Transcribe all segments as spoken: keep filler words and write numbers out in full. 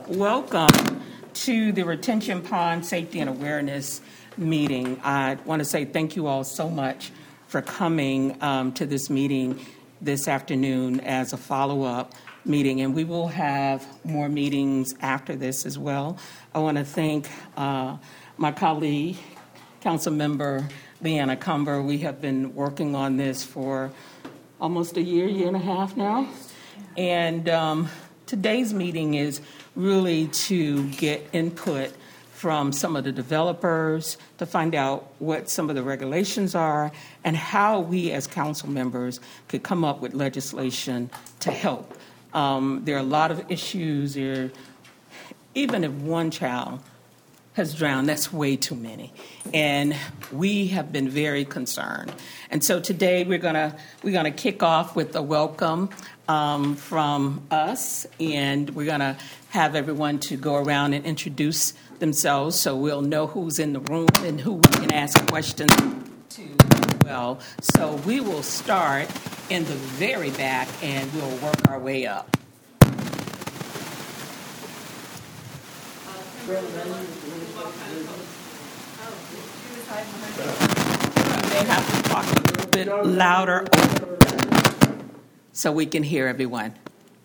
welcome to the Retention Pond Safety and Awareness meeting. I want to say thank you all so much for coming um, to this meeting this afternoon as a follow-up meeting, and we will have more meetings after this as well. I want to thank uh, my colleague, Council Member Leanna Cumber. We have been working on this for almost a year, year and a half now, and um, today's meeting is really to get input from some of the developers to find out what some of the regulations are and how we as council members could come up with legislation to help. Um, there are a lot of issues here. Even if one child has drowned, that's way too many. And we have been very concerned. And so today we're gonna we're gonna kick off with a welcome um, from us, and we're gonna have everyone to go around and introduce themselves so we'll know who's in the room and who we can ask questions to as well. So we will start in the very back and we'll work our way up. You may have to talk a little bit louder so we can hear everyone.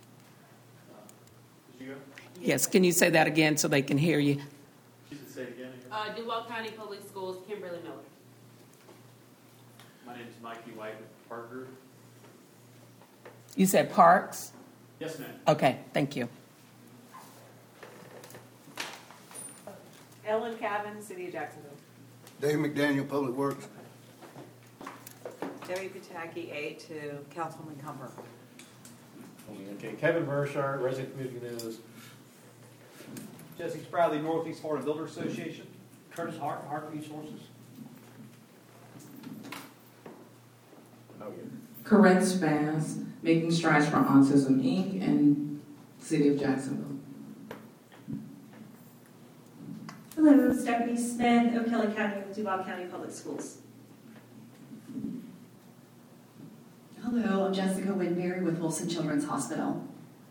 Yes, can you say that again so they can hear you? Say it again. Uh, Duval County Public Schools, Kimberly Miller. My name is Mikey White with Park Group. You said Parks? Yes, ma'am. Okay, thank you. Ellen Cavan, City of Jacksonville. Dave McDaniel, Public Works. Debbie Pataki, aide to Councilman Cumber. Okay, Kevin Burshart, Resident Community News. Jesse Spradley, Northeast Florida Builder Association. Curtis Hart, Hart Resources. Oh, yeah. Corinne Spaz, Making Strides for Autism, Incorporated, and City of Jacksonville. Hello, Stephanie Smith, O'Kelly County with Duval County Public Schools. Hello, I'm Jessica Winberry with Wilson Children's Hospital.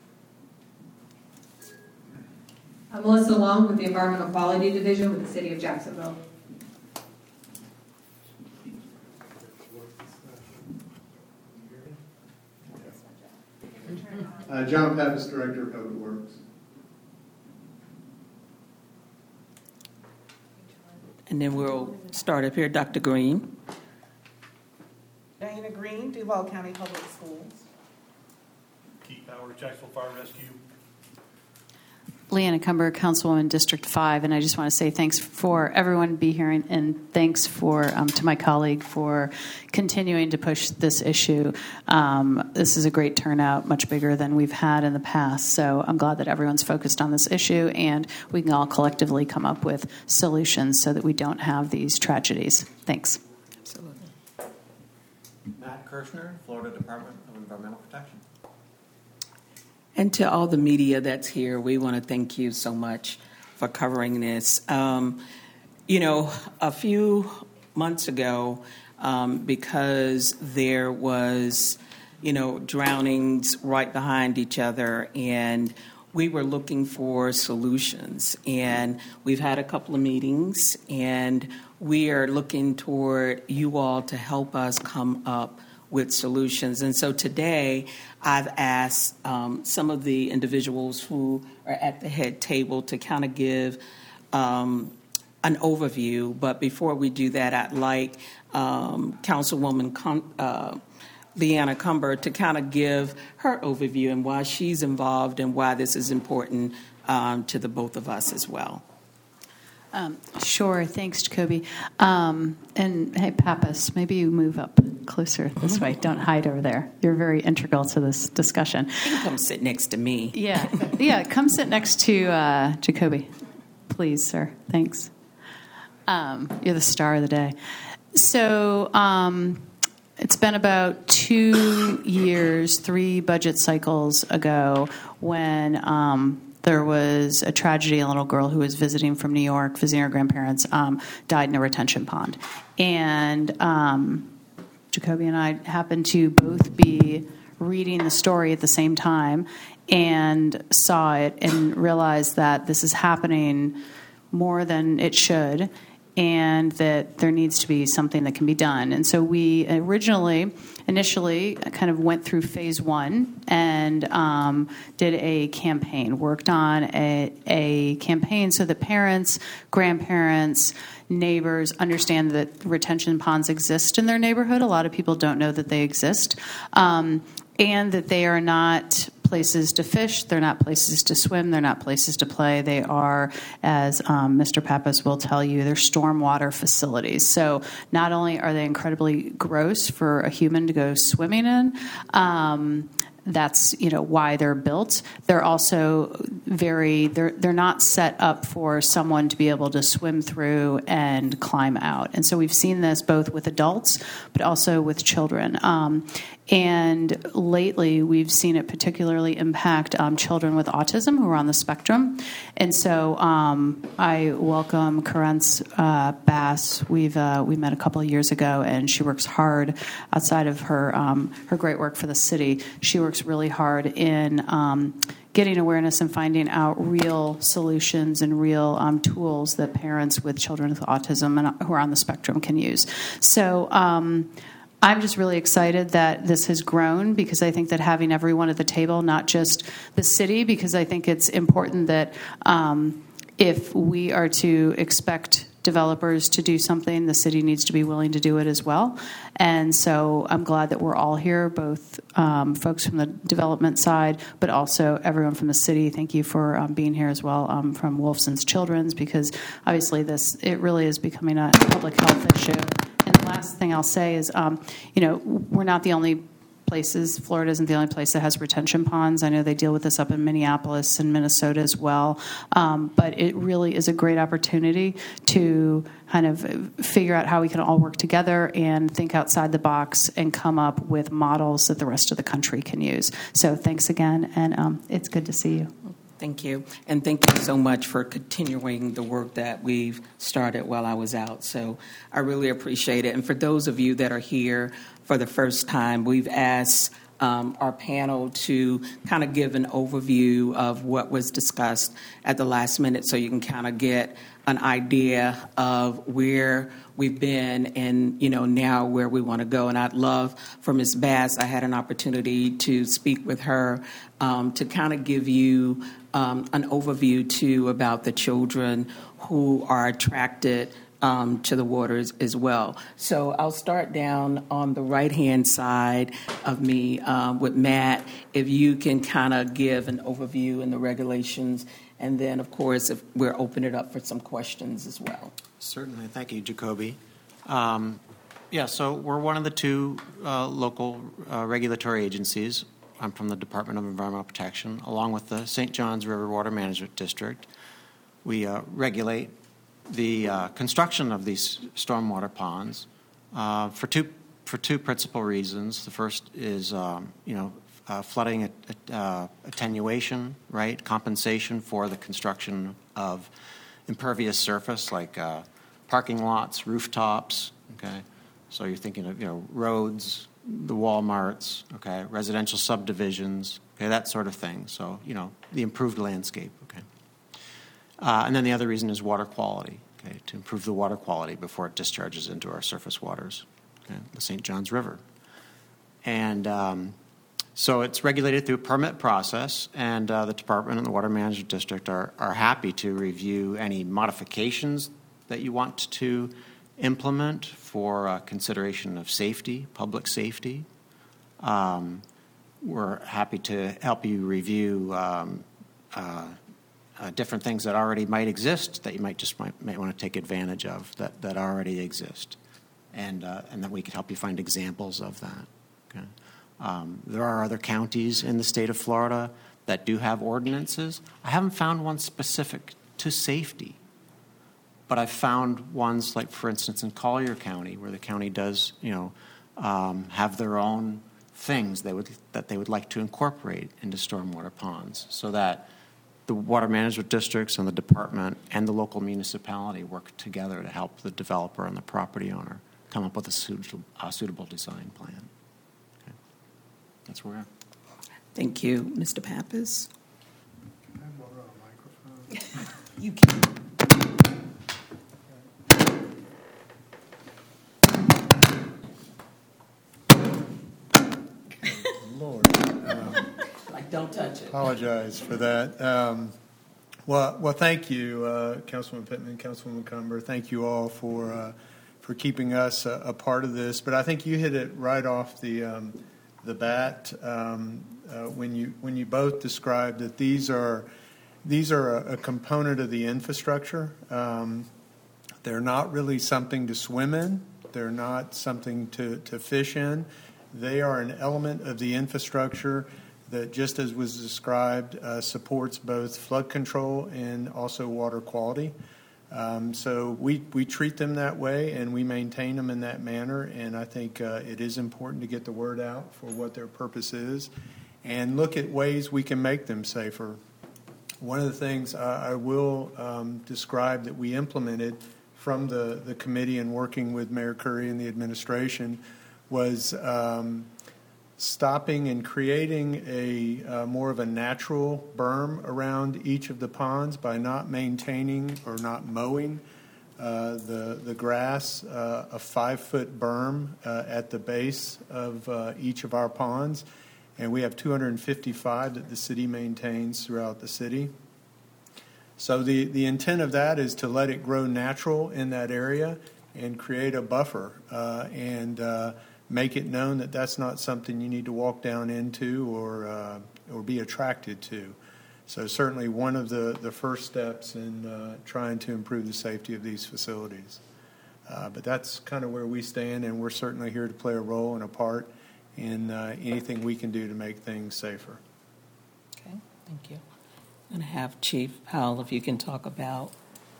I'm Melissa Long with the Environmental Quality Division with the City of Jacksonville. Uh, John Pappas, Director of Public Works. And then we'll start up here, Doctor Green. Diana Green, Duval County Public Schools. Keith Howard, Jacksonville Fire Rescue. Leanna Cumber, Councilwoman, District five, and I just want to say thanks for everyone to be here, and, and thanks for um, to my colleague for continuing to push this issue. Um, this is a great turnout, much bigger than we've had in the past, so I'm glad that everyone's focused on this issue, and we can all collectively come up with solutions so that we don't have these tragedies. Thanks. Absolutely. Matt Kirshner, Florida Department of Environmental Protection. And to all the media that's here, we want to thank you so much for covering this. Um, you know, a few months ago, um, because there was, you know, drownings right behind each other, and we were looking for solutions. And we've had a couple of meetings, and we are looking toward you all to help us come up with solutions. And so today I've asked um, some of the individuals who are at the head table to kind of give um, an overview. But before we do that, I'd like um, Councilwoman Com- uh, Leanna Cumber to kind of give her overview and why she's involved and why this is important um, to the both of us as well. Um, sure. Thanks, Jacoby. Um, and hey, Pappas, maybe you move up closer this way. Don't hide over there. You're very integral to this discussion. You can come sit next to me. Yeah. Yeah. Come sit next to uh, Jacoby, please, sir. Thanks. Um, you're the star of the day. So um, it's been about two years, three budget cycles ago when um, there was a tragedy. A little girl who was visiting from New York, visiting her grandparents, um, died in a retention pond. And um, Jacoby and I happened to both be reading the story at the same time. and saw it and realized that this is happening more than it should, and that there needs to be something that can be done. And so we originally, initially, kind of went through phase one and um, did a campaign, worked on a, a campaign so that parents, grandparents, neighbors understand that retention ponds exist in their neighborhood. A lot of people don't know that they exist, um, and that they are not places to fish, they're not places to swim, they're not places to play. They are, as um, Mister Pappas will tell you, they're stormwater facilities. So not only are they incredibly gross for a human to go swimming in, um, that's, you know, why they're built. They're also very, they're, they're not set up for someone to be able to swim through and climb out. And so we've seen this both with adults, but also with children. Um, and lately, we've seen it particularly impact um, children with autism who are on the spectrum. And so um, I welcome Karence uh, Bass. We've uh, we met a couple of years ago, and she works hard outside of her um, her great work for the city. She works really hard in um, getting awareness and finding out real solutions and real um, tools that parents with children with autism and who are on the spectrum can use. So um, I'm just really excited that this has grown, because I think that having everyone at the table, not just the city, because I think it's important that um, if we are to expect developers to do something, the city needs to be willing to do it as well. And so I'm glad that we're all here, both um, folks from the development side, but also everyone from the city. Thank you for um, being here as well, um, from Wolfson's Children's, because obviously this, it really is becoming a public health issue. And the last thing I'll say is, um, you know, we're not the only places. Florida isn't the only place that has retention ponds. I know they deal with this up in Minneapolis and Minnesota as well. Um, but it really is a great opportunity to kind of figure out how we can all work together and think outside the box and come up with models that the rest of the country can use. So thanks again, and um, it's good to see you. Thank you. And thank you so much for continuing the work that we've started while I was out. So I really appreciate it. And for those of you that are here for the first time, we've asked um, our panel to kind of give an overview of what was discussed at the last minute, so you can kind of get an idea of where we've been and, you know, now where we want to go. And I'd love for Miz Bass, I had an opportunity to speak with her um, to kind of give you um, an overview, too, about the children who are attracted Um, to the waters as well. So I'll start down on the right-hand side of me um, with Matt, if you can kind of give an overview in the regulations, and then, of course, if we're open it up for some questions as well. Certainly. Thank you, Jacoby. Um, yeah, so we're one of the two uh, local uh, regulatory agencies. I'm from the Department of Environmental Protection, along with the Saint Johns River Water Management District. We uh, regulate the uh, construction of these stormwater ponds uh, for two for two principal reasons. The first is, um, you know, uh, flooding at, uh, attenuation, right? Compensation for the construction of impervious surface like uh, parking lots, rooftops. Okay, so you're thinking of, you know, roads, the Walmarts, okay, residential subdivisions, okay, that sort of thing. So, you know, the improved landscape. Okay. Uh, and then the other reason is water quality, okay, to improve the water quality before it discharges into our surface waters, okay, the Saint Johns River. And um, so it's regulated through a permit process, and uh, the Department and the Water Management District are, are happy to review any modifications that you want to implement for uh, consideration of safety, public safety. Um, we're happy to help you review um, uh, Uh, different things that already might exist that you might just might, might want to take advantage of that, that already exist, and uh, and then we can help you find examples of that. Okay. Um, there are other counties in the state of Florida that do have ordinances. I haven't found one specific to safety, but I've found ones like, for instance, in Collier County, where the county does, you know, um, have their own things they would that they would like to incorporate into stormwater ponds, so that the water management districts and the department and the local municipality work together to help the developer and the property owner come up with a suitable, a suitable design plan. Okay. That's where we're at. Thank you. Mister Pappas? Can I borrow a microphone? You can. Lord. Um, Like, don't touch it. Apologize for that. Um, well, well, thank you, uh, Councilman Pittman, Councilwoman Cumber. Thank you all for uh, for keeping us a, a part of this. But I think you hit it right off the um, the bat um, uh, when you when you both described that these are these are a, a component of the infrastructure. Um, they're not really something to swim in. They're not something to, to fish in. They are an element of the infrastructure that, just as was described, uh, supports both flood control and also water quality. Um, so we, we treat them that way, and we maintain them in that manner, and I think uh, it is important to get the word out for what their purpose is and look at ways we can make them safer. One of the things I, I will um, describe that we implemented from the, the committee and working with Mayor Curry and the administration was um, stopping and creating a uh, more of a natural berm around each of the ponds by not maintaining or not mowing uh, the the grass, uh, a five foot berm uh, at the base of uh, each of our ponds, and we have two hundred fifty-five that the city maintains throughout the city. So the, the intent of that is to let it grow natural in that area and create a buffer uh, and uh, make it known that that's not something you need to walk down into or uh, or be attracted to. So certainly one of the, the first steps in uh, trying to improve the safety of these facilities. Uh, but that's kind of where we stand, and we're certainly here to play a role and a part in uh, anything we can do to make things safer. Okay, thank you. I'm going to have Chief Howell, if you can talk about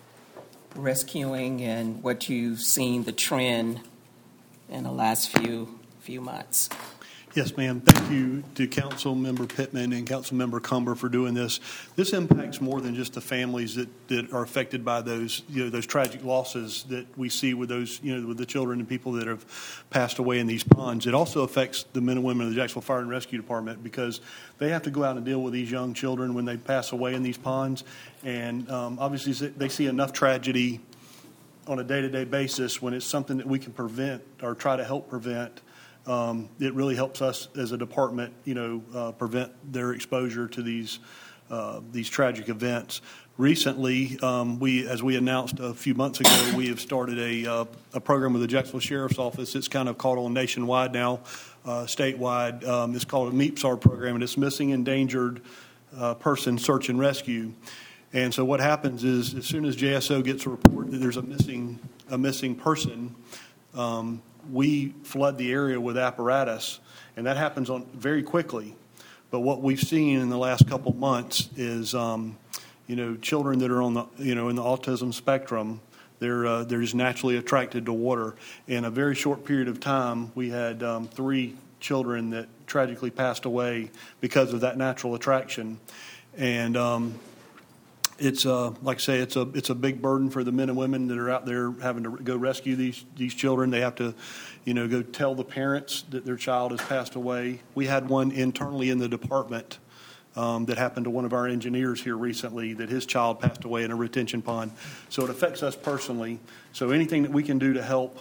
rescuing and what you've seen, the trend in the last few few months. Yes, ma'am. Thank you to Council Member Pittman and Council Member Cumber for doing this. This impacts more than just the families that, that are affected by those, you know, those tragic losses that we see with those, you know, with the children and people that have passed away in these ponds. It also affects the men and women of the Jacksonville Fire and Rescue Department because they have to go out and deal with these young children when they pass away in these ponds. And um, obviously they see enough tragedy on a day-to-day basis when it's something that we can prevent or try to help prevent. Um, it really helps us as a department, you know, uh, prevent their exposure to these uh, these tragic events. Recently, um, we, as we announced a few months ago, we have started a uh, a program with the Jacksonville Sheriff's Office. It's kind of called on nationwide now, uh, statewide. Um, it's called a MEEPSAR program, and it's Missing Endangered uh, Person Search and Rescue. And so what happens is, as soon as J S O gets a report that there's a missing a missing person, um, we flood the area with apparatus, and that happens on very quickly. But what we've seen in the last couple months is, um, you know, children that are on the, you know, in the autism spectrum, they're uh, they're just naturally attracted to water. In a very short period of time, we had um, three children that tragically passed away because of that natural attraction, and um, It's uh, like I say, it's a it's a big burden for the men and women that are out there having to go rescue these these children. They have to, you know, go tell the parents that their child has passed away. We had one internally in the department um, that happened to one of our engineers here recently, that his child passed away in a retention pond. So it affects us personally. So anything that we can do to help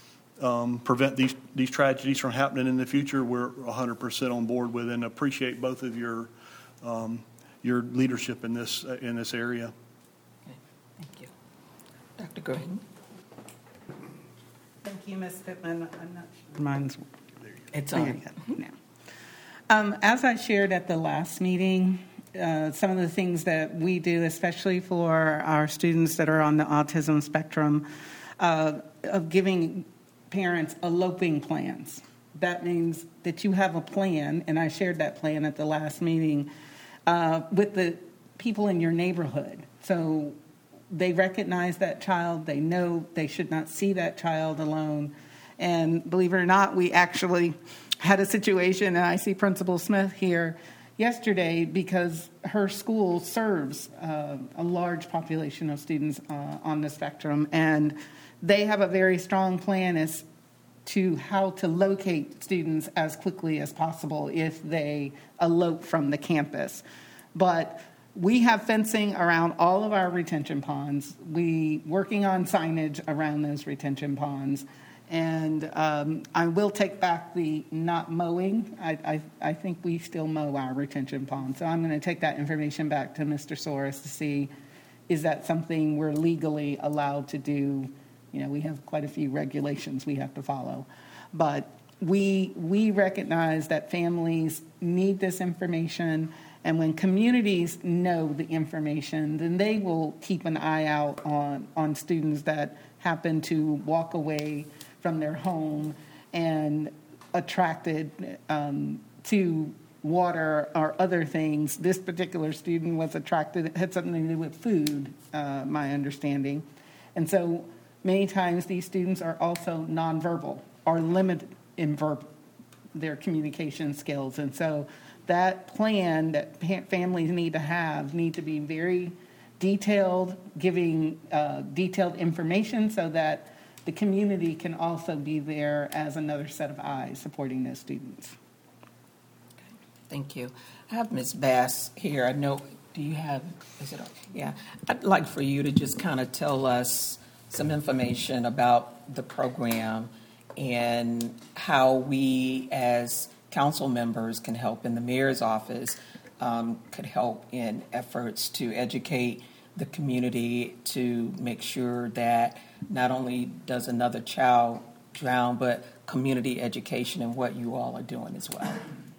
um, prevent these these tragedies from happening in the future, we're one hundred percent on board with, and appreciate both of your Um, your leadership in this uh, in this area. Okay, thank you. Doctor Gordon? Thank you, Miz Pittman. I'm not sure. Mine's It's on. now. Um, as I shared at the last meeting, uh, some of the things that we do, especially for our students that are on the autism spectrum, uh, of giving parents eloping plans. That means that you have a plan, and I shared that plan at the last meeting, Uh, with the people in your neighborhood. So they recognize that child. They know they should not see that child alone. And believe it or not, we actually had a situation, and I see Principal Smith here yesterday because her school serves uh, a large population of students uh, on the spectrum. And they have a very strong plan as to how to locate students as quickly as possible if they elope from the campus. But we have fencing around all of our retention ponds. We working on signage around those retention ponds. And um, I will take back the not mowing. I, I, I think we still mow our retention ponds. So I'm going to take that information back to Mister Soros to see, is that something we're legally allowed to do? You know, we have quite a few regulations we have to follow. But we we recognize that families need this information. And when communities know the information, then they will keep an eye out on, on students that happen to walk away from their home and attracted um, to water or other things. This particular student was attracted, had something to do with food, uh, my understanding. And so many times these students are also nonverbal or limited in verb, their communication skills. And so that plan that families need to have need to be very detailed, giving uh, detailed information so that the community can also be there as another set of eyes supporting those students. Thank you. I have Miz Bass here. I know, do you have, is it, yeah. I'd like for you to just kind of tell us some information about the program and how we as council members can help in the mayor's office, um, could help in efforts to educate the community to make sure that not only does another child drown, but community education and what you all are doing as well.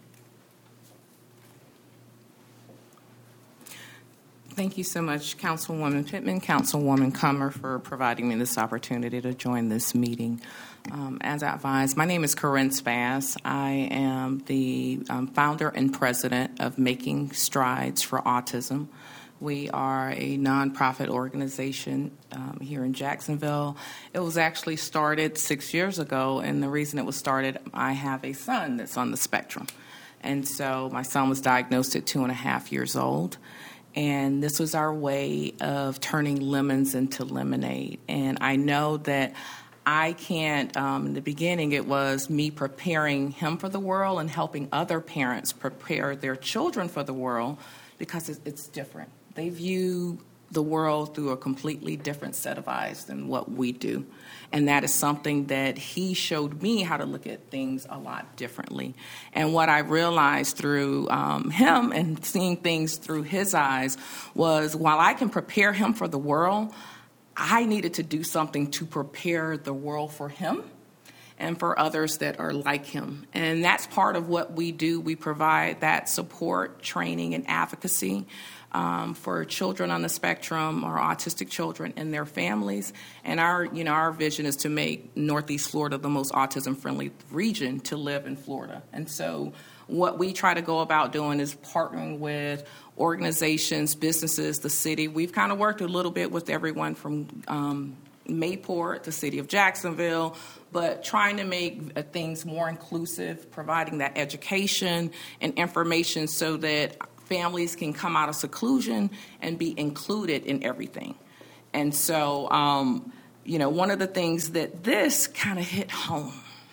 Thank you so much, Councilwoman Pittman, Councilwoman Comer, for providing me this opportunity to join this meeting. Um, as advised, my name is Corinne Spass. I am the um, founder and president of Making Strides for Autism. We are a nonprofit organization um, here in Jacksonville. It was actually started six years ago, and the reason it was started, I have a son that's on the spectrum. And so my son was diagnosed at two and a half years old. And this was our way of turning lemons into lemonade. And I know that I can't, um, in the beginning, it was me preparing him for the world and helping other parents prepare their children for the world because it's, it's different. They view the world through a completely different set of eyes than what we do. And that is something that he showed me how to look at things a lot differently. And what I realized through um, him and seeing things through his eyes was while I can prepare him for the world, I needed to do something to prepare the world for him and for others that are like him. And that's part of what we do. We provide that support, training, and advocacy Um, for children on the spectrum or autistic children and their families. And our, you know, our vision is to make Northeast Florida the most autism-friendly region to live in Florida. And so what we try to go about doing is partnering with organizations, businesses, the city. We've kind of worked a little bit with everyone from um, Mayport, the city of Jacksonville, but trying to make uh, things more inclusive, providing that education and information so that families can come out of seclusion and be included in everything. And so, um, you know, one of the things that this kind of hit home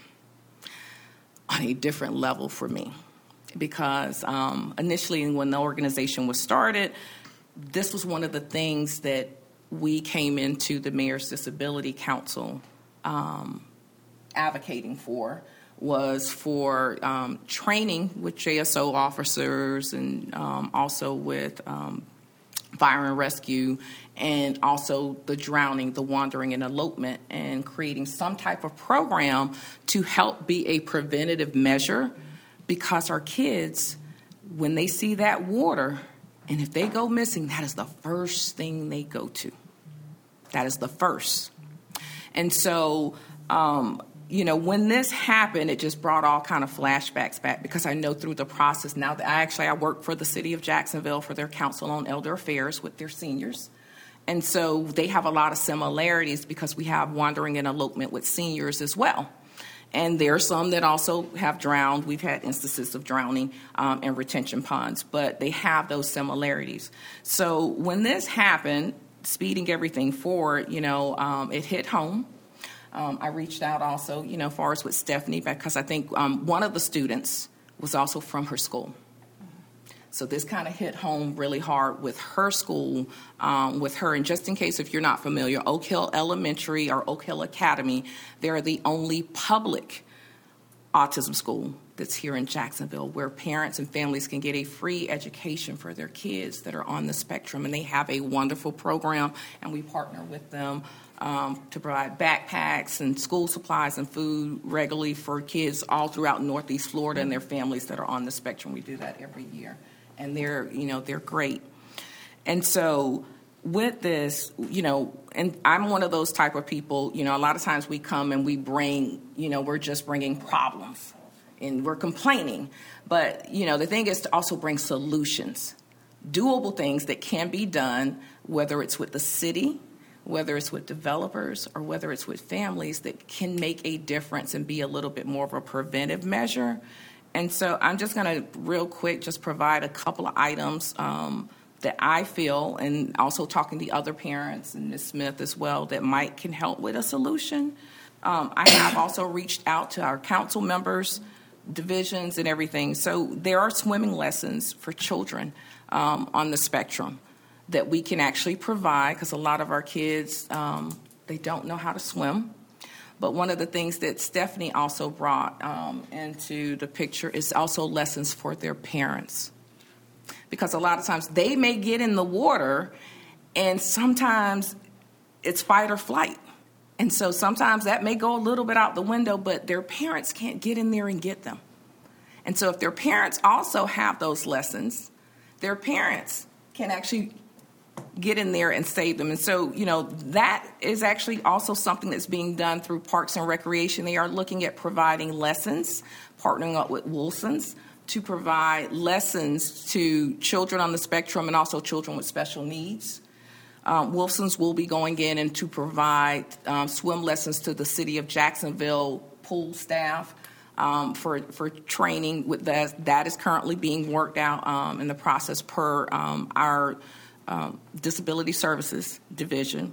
on a different level for me, because um, initially when the organization was started, this was one of the things that we came into the Mayor's Disability Council um, advocating for, was for um, training with J S O officers and um, also with um, fire and rescue, and also the drowning, the wandering, and elopement, and creating some type of program to help be a preventative measure, because our kids, when they see that water, and if they go missing, that is the first thing they go to. That is the first. And so, um, you know, when this happened, it just brought all kind of flashbacks back, because I know through the process now that I actually I work for the city of Jacksonville for their Council on Elder Affairs with their seniors. And so they have a lot of similarities because we have wandering and elopement with seniors as well. And there are some that also have drowned. We've had instances of drowning um, in retention ponds, but they have those similarities. So when this happened, speeding everything forward, you know, um, it hit home. Um, I reached out also, you know, far as with Stephanie, because I think um, one of the students was also from her school. So this kind of hit home really hard with her school, um, with her. And just in case if you're not familiar, Oak Hill Elementary or Oak Hill Academy, they're the only public autism school that's here in Jacksonville where parents and families can get a free education for their kids that are on the spectrum. And they have a wonderful program, and we partner with them um, to provide backpacks and school supplies and food regularly for kids all throughout Northeast Florida and their families that are on the spectrum. We do that every year. And they're, you know, they're great. And so with this, you know, and I'm one of those type of people, you know, a lot of times we come and we bring, you know, we're just bringing problems and we're complaining. But, you know, the thing is to also bring solutions, doable things that can be done, whether it's with the city, whether it's with developers, or whether it's with families that can make a difference and be a little bit more of a preventive measure. And so I'm just going to real quick just provide a couple of items um, that I feel, and also talking to other parents and Miz Smith as well, that might can help with a solution. Um, I have also reached out to our council members, divisions, and everything. So there are swimming lessons for children um, on the spectrum that we can actually provide, because a lot of our kids, um, they don't know how to swim. But one of the things that Stephanie also brought um, into the picture is also lessons for their parents. Because a lot of times they may get in the water, and sometimes it's fight or flight. And so sometimes that may go a little bit out the window, but their parents can't get in there and get them. And so if their parents also have those lessons, their parents can actually get in there and save them. And so, you know, that is actually also something that's being done through Parks and Recreation. They are looking at providing lessons, partnering up with Wilson's to provide lessons to children on the spectrum and also children with special needs. Um, Wilson's will be going in and to provide um, swim lessons to the city of Jacksonville pool staff um, for for training. With that, that is currently being worked out um, in the process per um, our Um, Disability Services Division.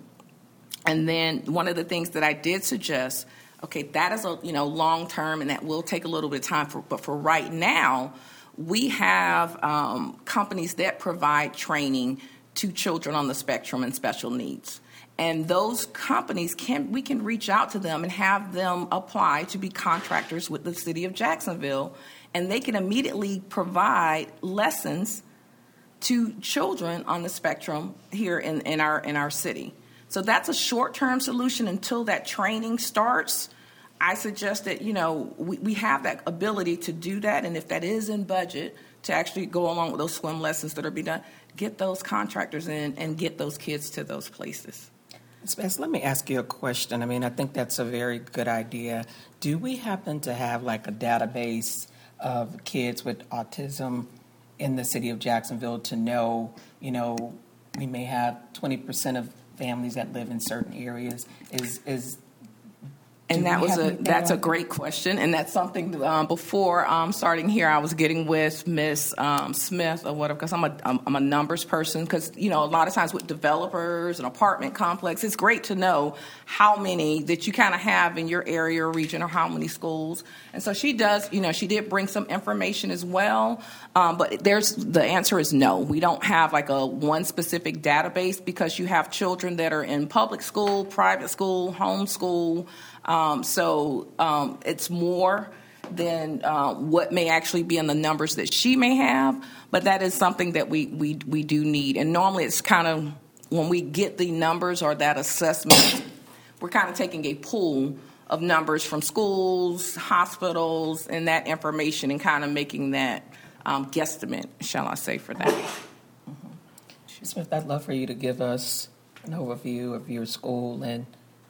And then one of the things that I did suggest, okay, that is a, you know, long term, and that will take a little bit of time, for, but for right now, we have um, companies that provide training to children on the spectrum and special needs. And those companies, can we can reach out to them and have them apply to be contractors with the city of Jacksonville, and they can immediately provide lessons to children on the spectrum here in, in our in our city. So that's a short-term solution until that training starts. I suggest that, you know, we, we have that ability to do that, and if that is in budget, to actually go along with those swim lessons that are being done, get those contractors in and get those kids to those places. Spence, let me ask you a question. I mean, I think that's a very good idea. Do we happen to have like a database of kids with autism in the city of Jacksonville to know, you know, we may have twenty percent of families that live in certain areas? Is is And that was a that's a great question, and that's something um, before um, starting here, I was getting with Miz Um, Smith or whatever, because I'm a I'm, I'm a numbers person. Because you know, a lot of times with developers and apartment complex, it's great to know how many that you kind of have in your area or region, or how many schools. And so she does, you know, she did bring some information as well. Um, but there's the answer is no. We don't have like a one specific database, because you have children that are in public school, private school, home school. Um, so um, it's more than uh, what may actually be in the numbers that she may have, but that is something that we, we, we do need. And normally it's kind of, when we get the numbers or that assessment, we're kind of taking a pool of numbers from schools, hospitals, and that information, and kind of making that um, guesstimate, shall I say, for that. Mm-hmm. Smith, I'd love for you to give us an overview of your school and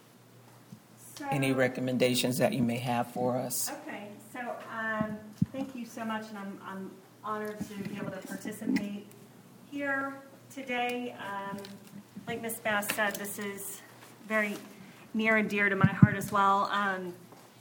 So, any recommendations that you may have for us. Okay, so um, thank you so much, and I'm, I'm honored to be able to participate here today. Um, like Miz Bass said, this is very near and dear to my heart as well. Um,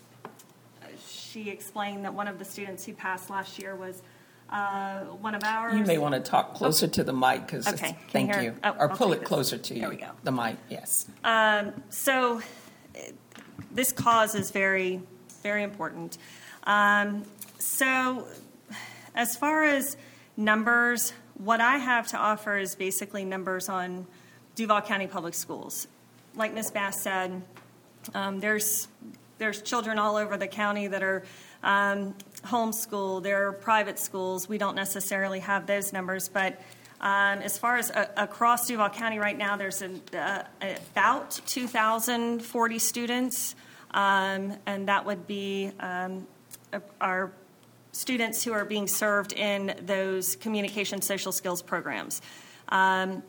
she explained that one of the students who passed last year was uh, one of ours. You may want to talk closer oh. to the mic, because okay. thank you, you. oh, or I'll pull it this. closer to you. There we go. The mic, yes. Um, so this cause is very, very important. Um, so as far as numbers, what I have to offer is basically numbers on Duval County Public Schools. Like Miz Bass said, um, there's there's children all over the county that are um, homeschooled. There are private schools. We don't necessarily have those numbers, but um, as far as uh, across Duval County right now, there's an, uh, about two thousand forty students, um, and that would be um, our students who are being served in those communication social skills programs. Um,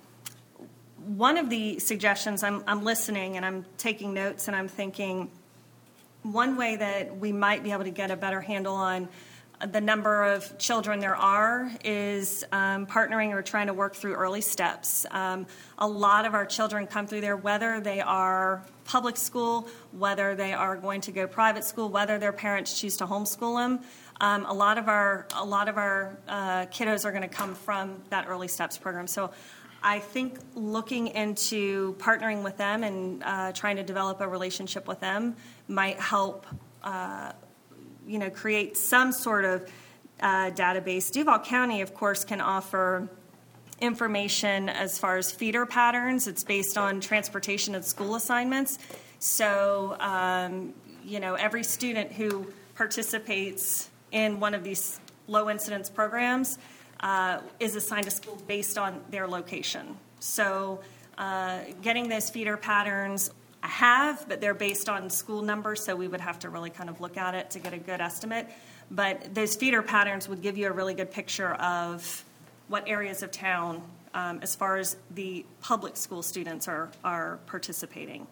one of the suggestions, I'm, I'm listening and I'm taking notes and I'm thinking one way that we might be able to get a better handle on the number of children there are is um, partnering or trying to work through early steps. Um, a lot of our children come through there, whether they are public school, whether they are going to go private school, whether their parents choose to homeschool them. Um, a lot of our a lot of our uh, kiddos are going to come from that early steps program. So I think looking into partnering with them and uh, trying to develop a relationship with them might help uh, you know, create some sort of uh, database. Duval County, of course, can offer information as far as feeder patterns. It's based on transportation and school assignments. So, um, you know, every student who participates in one of these low incidence programs uh, is assigned a school based on their location. So uh, getting those feeder patterns, I have, but they're based on school numbers, so we would have to really kind of look at it to get a good estimate. But those feeder patterns would give you a really good picture of what areas of town, um, as far as the public school students are, are participating.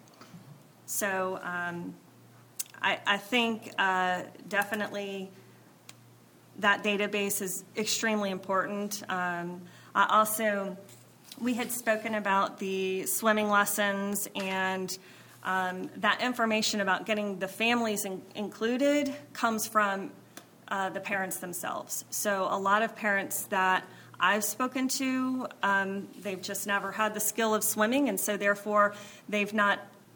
So um, I, I think uh, definitely that database is extremely important. Um, I also, we had spoken about the swimming lessons and Um, that information about getting the families in, included comes from uh, the parents themselves. So a lot of parents that I've spoken to, um, they've just never had the skill of swimming, and so therefore they've not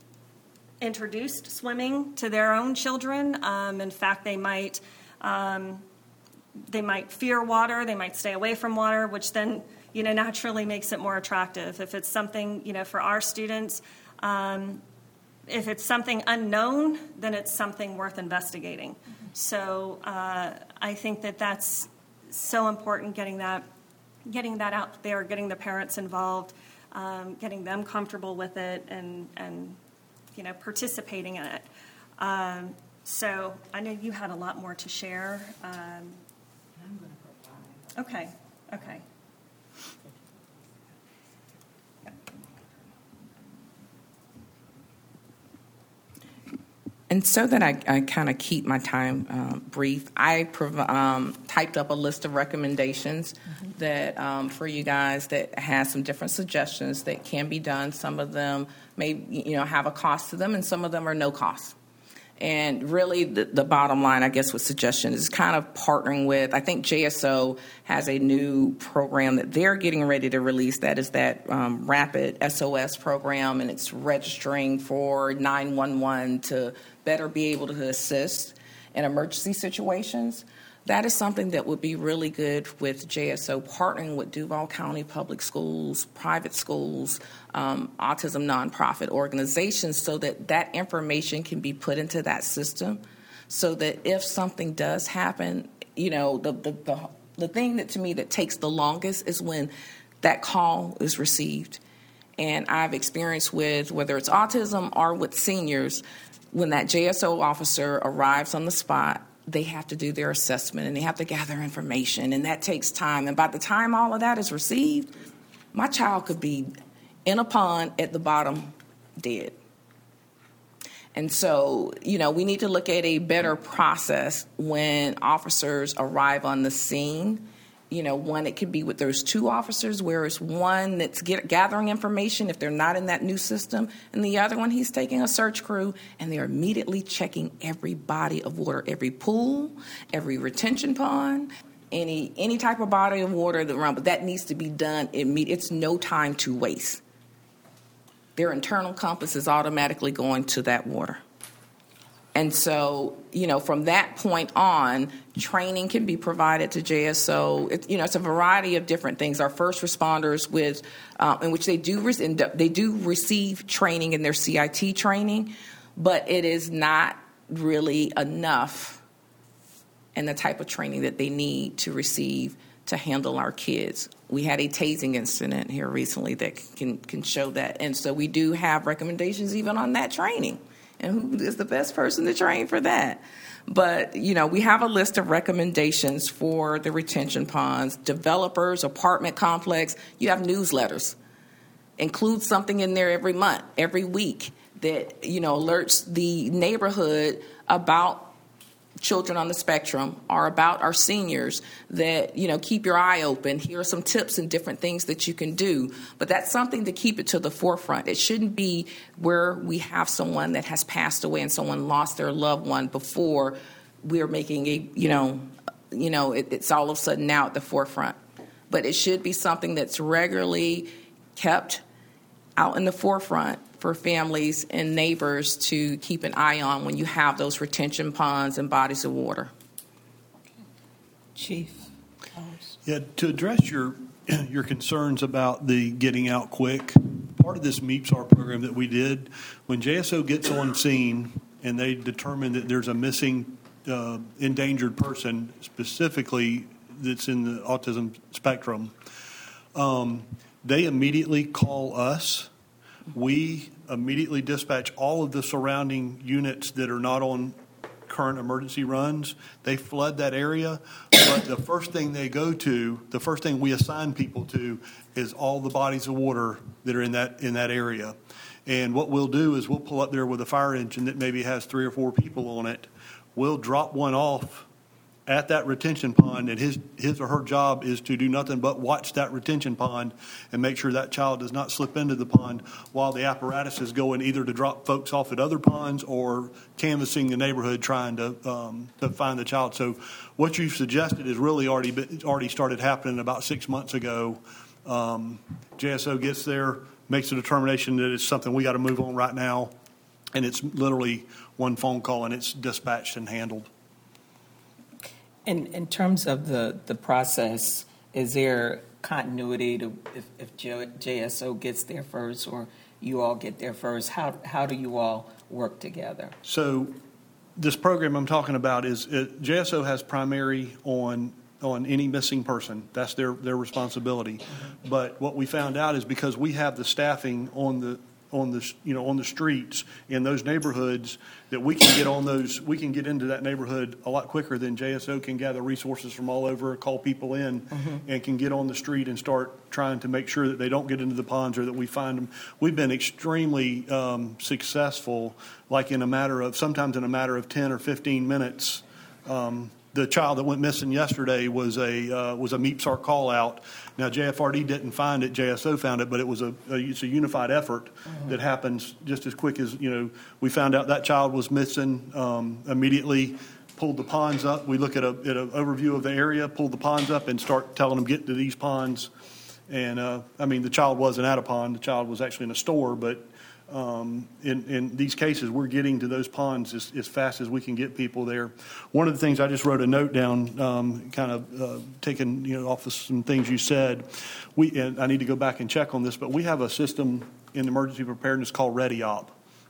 introduced swimming to their own children. Um, in fact, they might um, they might fear water, they might stay away from water, which then you know naturally makes it more attractive. If it's something you know for our students. Um, If it's something unknown, then it's something worth investigating. Mm-hmm. So uh, I think that that's so important, getting that, getting that out there, getting the parents involved, um, getting them comfortable with it, and and you know participating in it. Um, so I know you had a lot more to share. Um, I'm going to provide. Okay. Okay. And so that I, I kind of keep my time uh, brief, I prov- um, typed up a list of recommendations mm-hmm. that um, for you guys that has some different suggestions that can be done. Some of them may you know have a cost to them, and some of them are no cost. And really, the, the bottom line, I guess, with suggestions is kind of partnering with. I think J S O has a new program that they're getting ready to release. That is that um, Rapid S O S program, and it's registering for nine one one to better be able to assist in emergency situations. That is something that would be really good with J S O partnering with Duval County Public Schools, private schools, um, autism nonprofit organizations, so that that information can be put into that system, so that if something does happen, you know, the the the, the thing that to me that takes the longest is when that call is received. And I've experienced with whether it's autism or with seniors, when that J S O officer arrives on the spot, they have to do their assessment and they have to gather information, and that takes time. And by the time all of that is received, my child could be in a pond at the bottom, dead. And so, you know, we need to look at a better process when officers arrive on the scene. You know, one, it could be with those two officers, where it's one that's get, gathering information if they're not in that new system, and the other one, he's taking a search crew, and they're immediately checking every body of water, every pool, every retention pond, any any type of body of water that around. But that needs to be done. It's no time to waste. Their internal compass is automatically going to that water. And so, you know, from that point on, training can be provided to J S O. It, you know, it's a variety of different things. Our first responders, with uh, in which they do re- they do receive training in their C I T training, but it is not really enough in the type of training that they need to receive to handle our kids. We had a tasing incident here recently that can can show that, and so we do have recommendations even on that training. And who is the best person to train for that? But, you know, we have a list of recommendations for the retention ponds. Developers, apartment complex, you have newsletters. Include something in there every month, every week that, you know, alerts the neighborhood about children on the spectrum or about our seniors, that, you know, keep your eye open. Here are some tips and different things that you can do. But that's something to keep it to the forefront. It shouldn't be where we have someone that has passed away and someone lost their loved one before we're making a, you know, you know, it, it's all of a sudden now at the forefront. But it should be something that's regularly kept out in the forefront for families and neighbors to keep an eye on when you have those retention ponds and bodies of water. Chief. Yeah, to address your your concerns about the getting out quick, part of this MEEPSAR program that we did, when J S O gets on scene and they determine that there's a missing uh, endangered person, specifically that's in the autism spectrum, um, they immediately call us. We immediately dispatch all of the surrounding units that are not on current emergency runs. They flood that area, but the first thing they go to, the first thing we assign people to, is all the bodies of water that are in that in that area. And what we'll do is we'll pull up there with a fire engine that maybe has three or four people on it. We'll drop one off at that retention pond, and his his or her job is to do nothing but watch that retention pond and make sure that child does not slip into the pond while the apparatus is going either to drop folks off at other ponds or canvassing the neighborhood trying to um, to find the child. So what you've suggested is really already been, already started happening about six months ago. Um, J S O gets there, makes a determination that it's something we got to move on right now, and it's literally one phone call and it's dispatched and handled. In, in terms of the, the process, is there continuity to if, if J S O gets there first or you all get there first? How how do you all work together? So this program I'm talking about is it, J S O has primary on on any missing person. That's their, their responsibility. Mm-hmm. But what we found out is because we have the staffing on the on the you know on the streets in those neighborhoods, that we can get on those we can get into that neighborhood a lot quicker than J S O can gather resources from all over, call people in, mm-hmm. and can get on the street and start trying to make sure that they don't get into the ponds or that we find them. We've been extremely um, successful, like in a matter of sometimes in a matter of ten or fifteen minutes. Um, The child that went missing yesterday was a uh, was a MEEPSAR call out. Now J F R D didn't find it, J S O found it, but it was a, a it's a unified effort mm-hmm. that happens just as quick as you know. We found out that child was missing um, immediately. Pulled the ponds up. We look at a at an overview of the area, pulled the ponds up, and start telling them get to these ponds. And uh, I mean, the child wasn't at a pond. The child was actually in a store, but. Um, in, in these cases, we're getting to those ponds as, as fast as we can get people there. One of the things I just wrote a note down, um, kind of uh, taking you know off of some things you said. We and I need to go back and check on this, but we have a system in emergency preparedness called ReadyOp,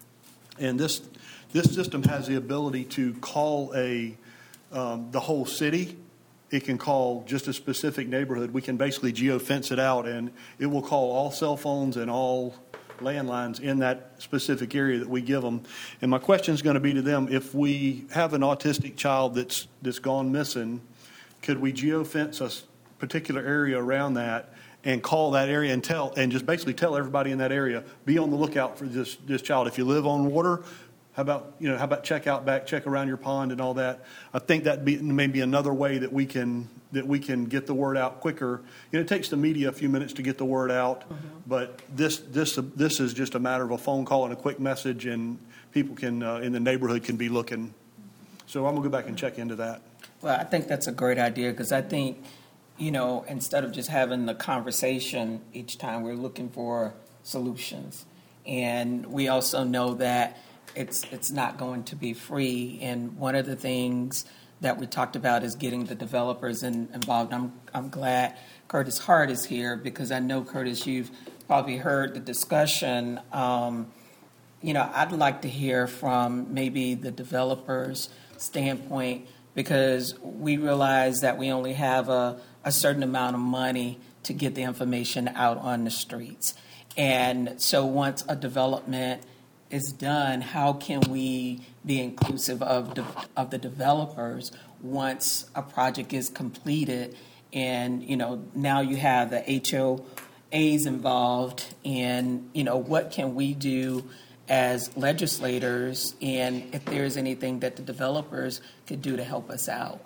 and this this system has the ability to call a um, the whole city. It can call just a specific neighborhood. We can basically geofence it out, and it will call all cell phones and all landlines in that specific area that we give them. And my question is going to be to them, if we have an autistic child that's that's gone missing, could we geofence a particular area around that and call that area and tell and just basically tell everybody in that area, be on the lookout for this this child. If you live on water, how about you know how about check out back, check around your pond and all that. I think that be maybe another way that we can that we can get the word out quicker. You know, it takes the media a few minutes to get the word out, mm-hmm. but this this this is just a matter of a phone call and a quick message, and people can uh, in the neighborhood can be looking. So I'm gonna go back and check into that. Well, I think that's a great idea because I think you know instead of just having the conversation each time, we're looking for solutions, and we also know that it's it's not going to be free. And one of the things that we talked about is getting the developers in, involved. I'm I'm glad Curtis Hart is here, because I know, Curtis, you've probably heard the discussion. Um, you know, I'd like to hear from maybe the developers' standpoint, because we realize that we only have a, a certain amount of money to get the information out on the streets. And so once a development is done, how can we be inclusive of de- of the developers once a project is completed? And, you know, now you have the H O As involved, and, you know, what can we do as legislators, and if there's anything that the developers could do to help us out?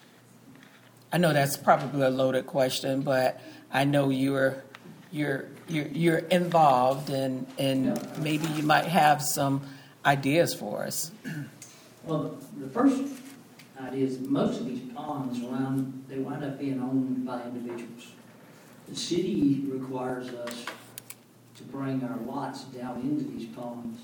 I know that's probably a loaded question, but I know you're you're you're, you're involved, and and maybe you might have some ideas for us. Well, the first idea is most of these ponds around, they wind up being owned by individuals. The city requires us to bring our lots down into these ponds.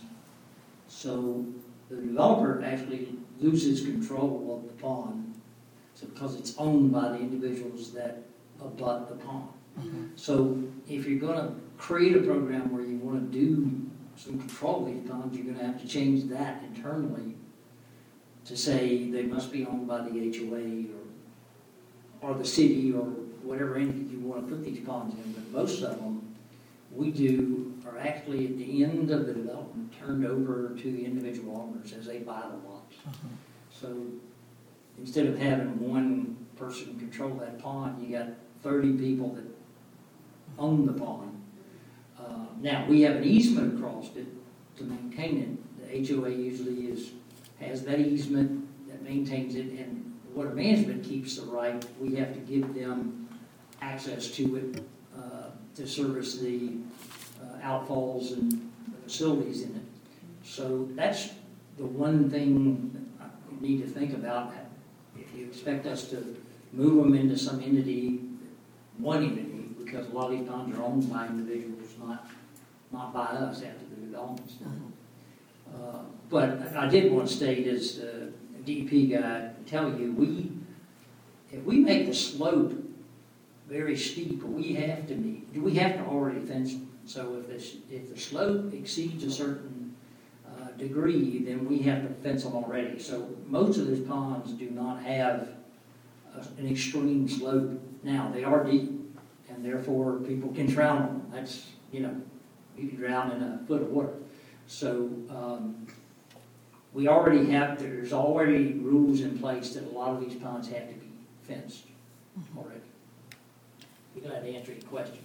So the developer actually loses control of the pond, so because it's owned by the individuals that abut the pond. Mm-hmm. So if you're going to create a program where you want to do some control of these ponds, you're going to have to change that internally to say they must be owned by the H O A or, or the city or whatever entity you want to put these ponds in. But most of them we do are actually at the end of the development turned over to the individual owners as they buy the lots. Uh-huh. So instead of having one person control that pond, you got thirty people that own the pond. Uh, now, we have an easement across it to maintain it. The H O A usually is has that easement that maintains it, and Water Management keeps the right. We have to give them access to it uh, to service the uh, outfalls and the facilities in it. So that's the one thing we need to think about. If you expect us to move them into some entity, one entity, because a lot of these ponds are owned by individuals, not not by us after the development's done. Uh, but I did want to state, as a D E P guy, tell you, we if we make the slope very steep, we have to meet, we have to already fence them. So if this, if the slope exceeds a certain uh, degree, then we have to fence them already. So most of these ponds do not have a, an extreme slope. Now, they are deep, and therefore people can drown them. That's, you know, you can drown in a foot of water. So um, we already have, there's already rules in place that a lot of these ponds have to be fenced already. We're glad to answer your questions.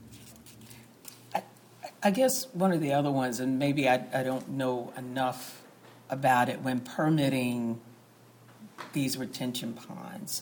I, I guess one of the other ones, and maybe I, I don't know enough about it, when permitting these retention ponds,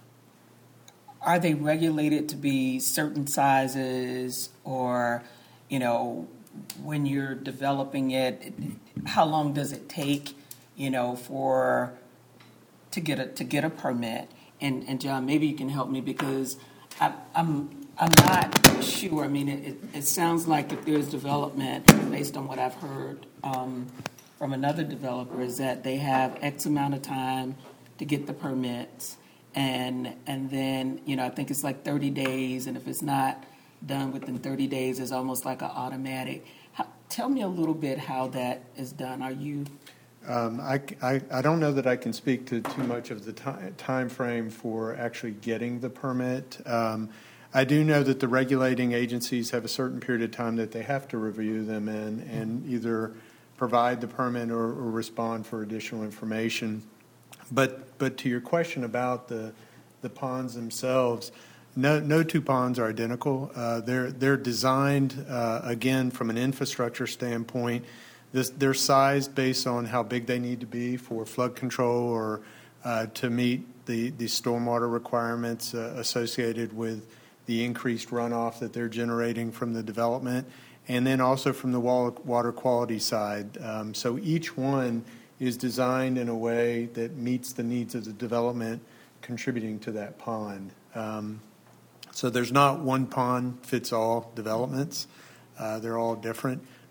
are they regulated to be certain sizes, or, you know, when you're developing it, how long does it take, you know, for to get a to get a permit? And and John, maybe you can help me, because I, I'm I'm not sure. I mean, it, it, it sounds like if there's development, based on what I've heard um, from another developer, is that they have X amount of time to get the permits, and and then, you know, I think it's like thirty days, and if it's not done within thirty days, it's almost like an automatic. How, tell me a little bit how that is done. Are you? Um, I, I, I don't know that I can speak to too much of the time, time frame for actually getting the permit. Um, I do know that the regulating agencies have a certain period of time that they have to review them in and either provide the permit or, or respond for additional information. But but to your question about the the ponds themselves, no no two ponds are identical. Uh, they're they're designed uh, again from an infrastructure standpoint. This, they're sized based on how big they need to be for flood control or uh, to meet the, the stormwater requirements uh, associated with the increased runoff that they're generating from the development, and then also from the water quality side. Um, so each one is designed in a way that meets the needs of the development, contributing to that pond. Um, so there's not one pond fits all developments. Uh, they're all different.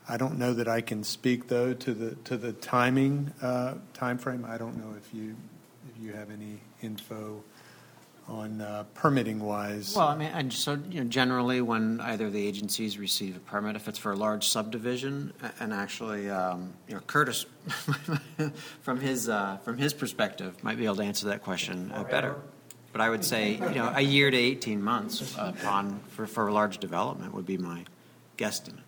I don't know that I can speak though to the to the timing uh, time frame. I don't know if you if you have any info on uh, permitting wise. Well, I mean, and so you know, generally, when either of the agencies receive a permit, if it's for a large subdivision, and actually, um, you know, Curtis, from his uh, from his perspective, might be able to answer that question uh, better. But I would say, you know, a year to eighteen months uh, on for for a large development would be my guesstimate.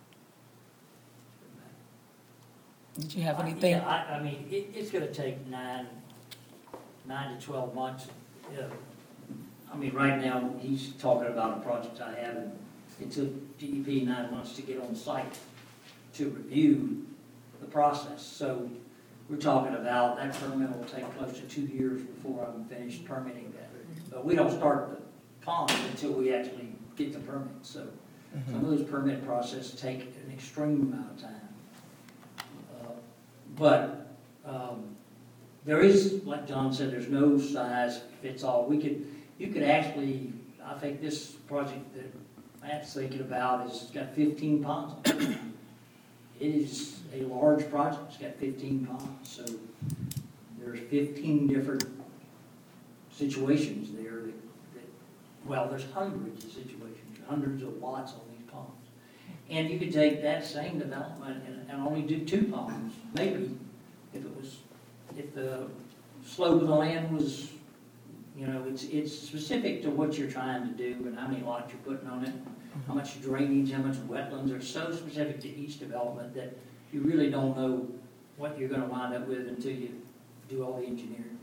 Did you have anything? I, yeah, I, I mean, it, it's going to take nine, nine to twelve months. Yeah. I mean, right now he's talking about a project I have, and it took D E P nine months to get on site to review the process. So we're talking about that permit will take close to two years before I'm finished permitting that. But we don't start the pond until we actually get the permit. So mm-hmm. some of those permit processes take an extreme amount of time. But um, there is, like John said, there's no size fits all. We could, you could actually, I think this project that Matt's thinking about has got fifteen ponds on it. It is a large project. It's got fifteen ponds. So there's fifteen different situations there that, that well, there's hundreds of situations, hundreds of lots on these ponds. And you could take that same development and, and only do two ponds, maybe, if it was, if the slope of the land was, you know, it's it's specific to what you're trying to do and how many lots you're putting on it, how much drainage, how much wetlands are so specific to each development that you really don't know what you're going to wind up with until you do all the engineering.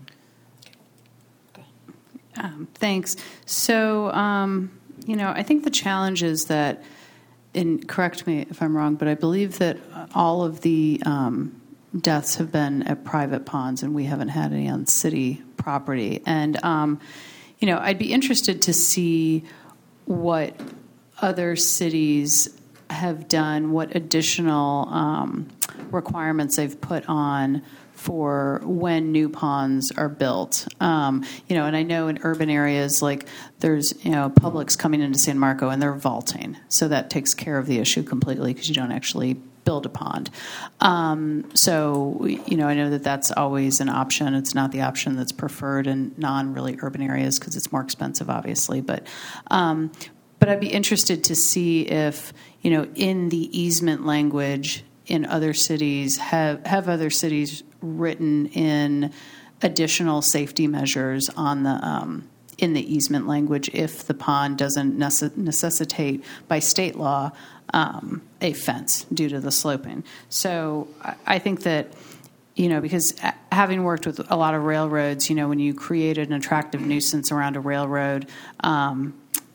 Um, thanks. So, um, you know, I think the challenge is that, and correct me if I'm wrong, but I believe that all of the um, deaths have been at private ponds, and we haven't had any on city property. And, um, you know, I'd be interested to see what other cities have done, what additional um, requirements they've put on for when new ponds are built. Um, you know, and I know in urban areas, like there's, you know, Publix coming into San Marco and they're vaulting. So that takes care of the issue completely because you don't actually build a pond. Um, so, you know, I know that that's always an option. It's not the option that's preferred in non-really urban areas because it's more expensive, obviously. But, um, but I'd be interested to see if, you know, in the easement language in other cities, have, have other cities written in additional safety measures on the um, in the easement language if the pond doesn't necess- necessitate by state law um, a fence due to the sloping. So I, I think that, you know, because having worked with a lot of railroads, you know, when you create an attractive nuisance around a railroad, um,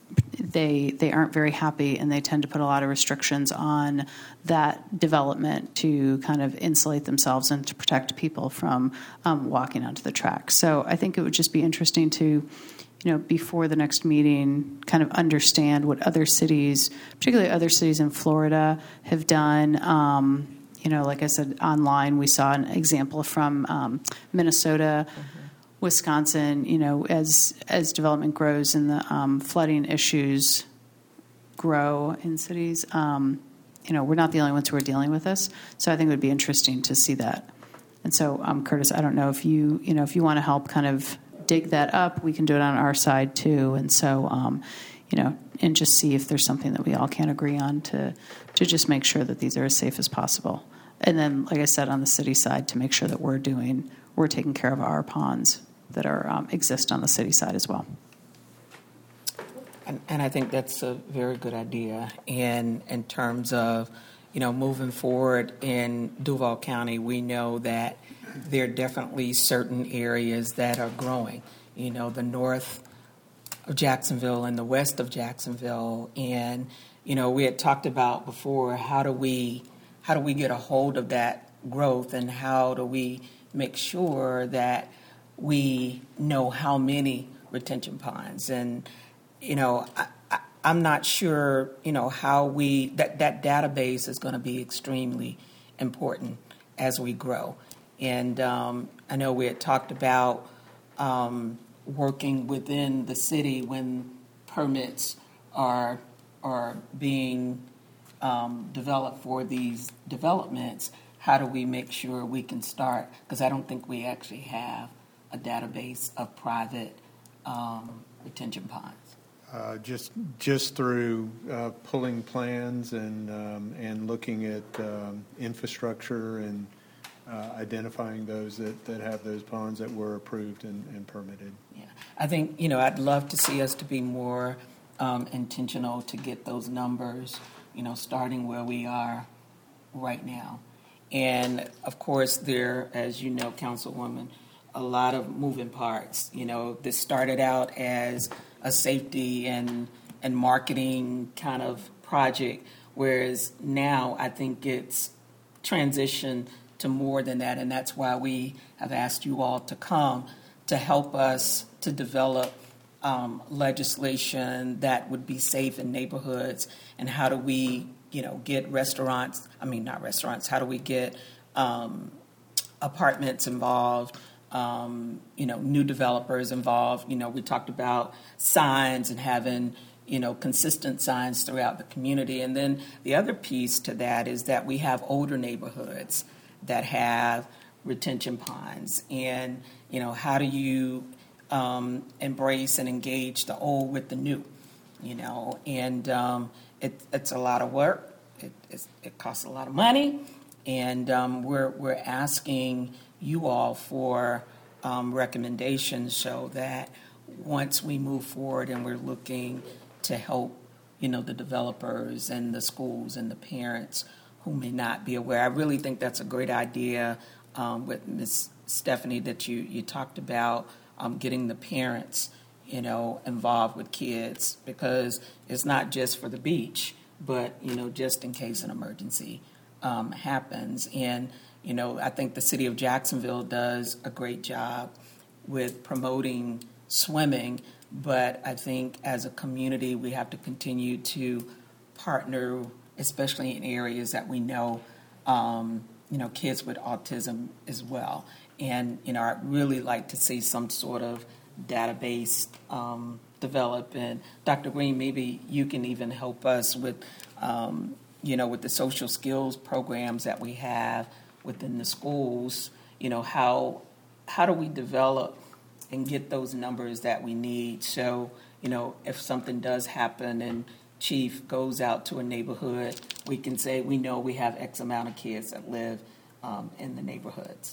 they they aren't very happy, and they tend to put a lot of restrictions on that development to kind of insulate themselves and to protect people from um, walking onto the track. So I think it would just be interesting to, you know, before the next meeting, kind of understand what other cities, particularly other cities in Florida, have done. Um, you know, like I said, online we saw an example from um, Minnesota. Mm-hmm. Wisconsin, you know, as as development grows and the um, flooding issues grow in cities, um, you know, we're not the only ones who are dealing with this. So I think it would be interesting to see that. And so, um, Curtis, I don't know if you, you know, if you want to help kind of dig that up, we can do it on our side too. And so, um, you know, and just see if there's something that we all can agree on to to just make sure that these are as safe as possible. And then, like I said, on the city side, to make sure that we're doing, we're taking care of our ponds that are um, exist on the city side as well. And, and I think that's a very good idea. And in terms of, you know, moving forward in Duval County, we know that there are definitely certain areas that are growing. You know, the north of Jacksonville and the west of Jacksonville. And, you know, we had talked about before, how do we, how do we get a hold of that growth, and how do we make sure that we know how many retention ponds. And, you know, I, I, I'm not sure, you know, how we, that, that database is going to be extremely important as we grow. And um, I know we had talked about um, working within the city when permits are, are being um, develop for these developments, how do we make sure we can start? Because I don't think we actually have a database of private um, retention ponds. Uh, just just through uh, pulling plans and um, and looking at um, infrastructure and uh, identifying those that, that have those ponds that were approved and, and permitted. Yeah, I think, you know, I'd love to see us to be more um, intentional to get those numbers, you know, starting where we are right now. And of course, there, as you know, Councilwoman, a lot of moving parts. You know, this started out as a safety and and marketing kind of project, whereas now I think it's transitioned to more than that, and that's why we have asked you all to come to help us to develop um, legislation that would be safe in neighborhoods, and how do we, you know, get restaurants, I mean, not restaurants, how do we get um, apartments involved, Um, you know, new developers involved. You know, we talked about signs and having, you know, consistent signs throughout the community. And then the other piece to that is that we have older neighborhoods that have retention ponds. And, you know, how do you um, embrace and engage the old with the new, you know? And um, it, it's a lot of work. It, it's, it costs a lot of money. And um, we're, we're asking you all for um, recommendations so that once we move forward and we're looking to help, you know, the developers and the schools and the parents who may not be aware. I really think that's a great idea um, with Miz Stephanie that you, you talked about um, getting the parents, you know, involved with kids, because it's not just for the beach, but, you know, just in case an emergency um, happens. And you know, I think the city of Jacksonville does a great job with promoting swimming, but I think as a community we have to continue to partner, especially in areas that we know, um, you know, kids with autism as well. And, you know, I'd really like to see some sort of database um, develop. And Doctor Green, maybe you can even help us with, um, you know, with the social skills programs that we have within the schools. You know, how how do we develop and get those numbers that we need? So, you know, if something does happen and Chief goes out to a neighborhood, we can say we know we have X amount of kids that live um, in the neighborhoods.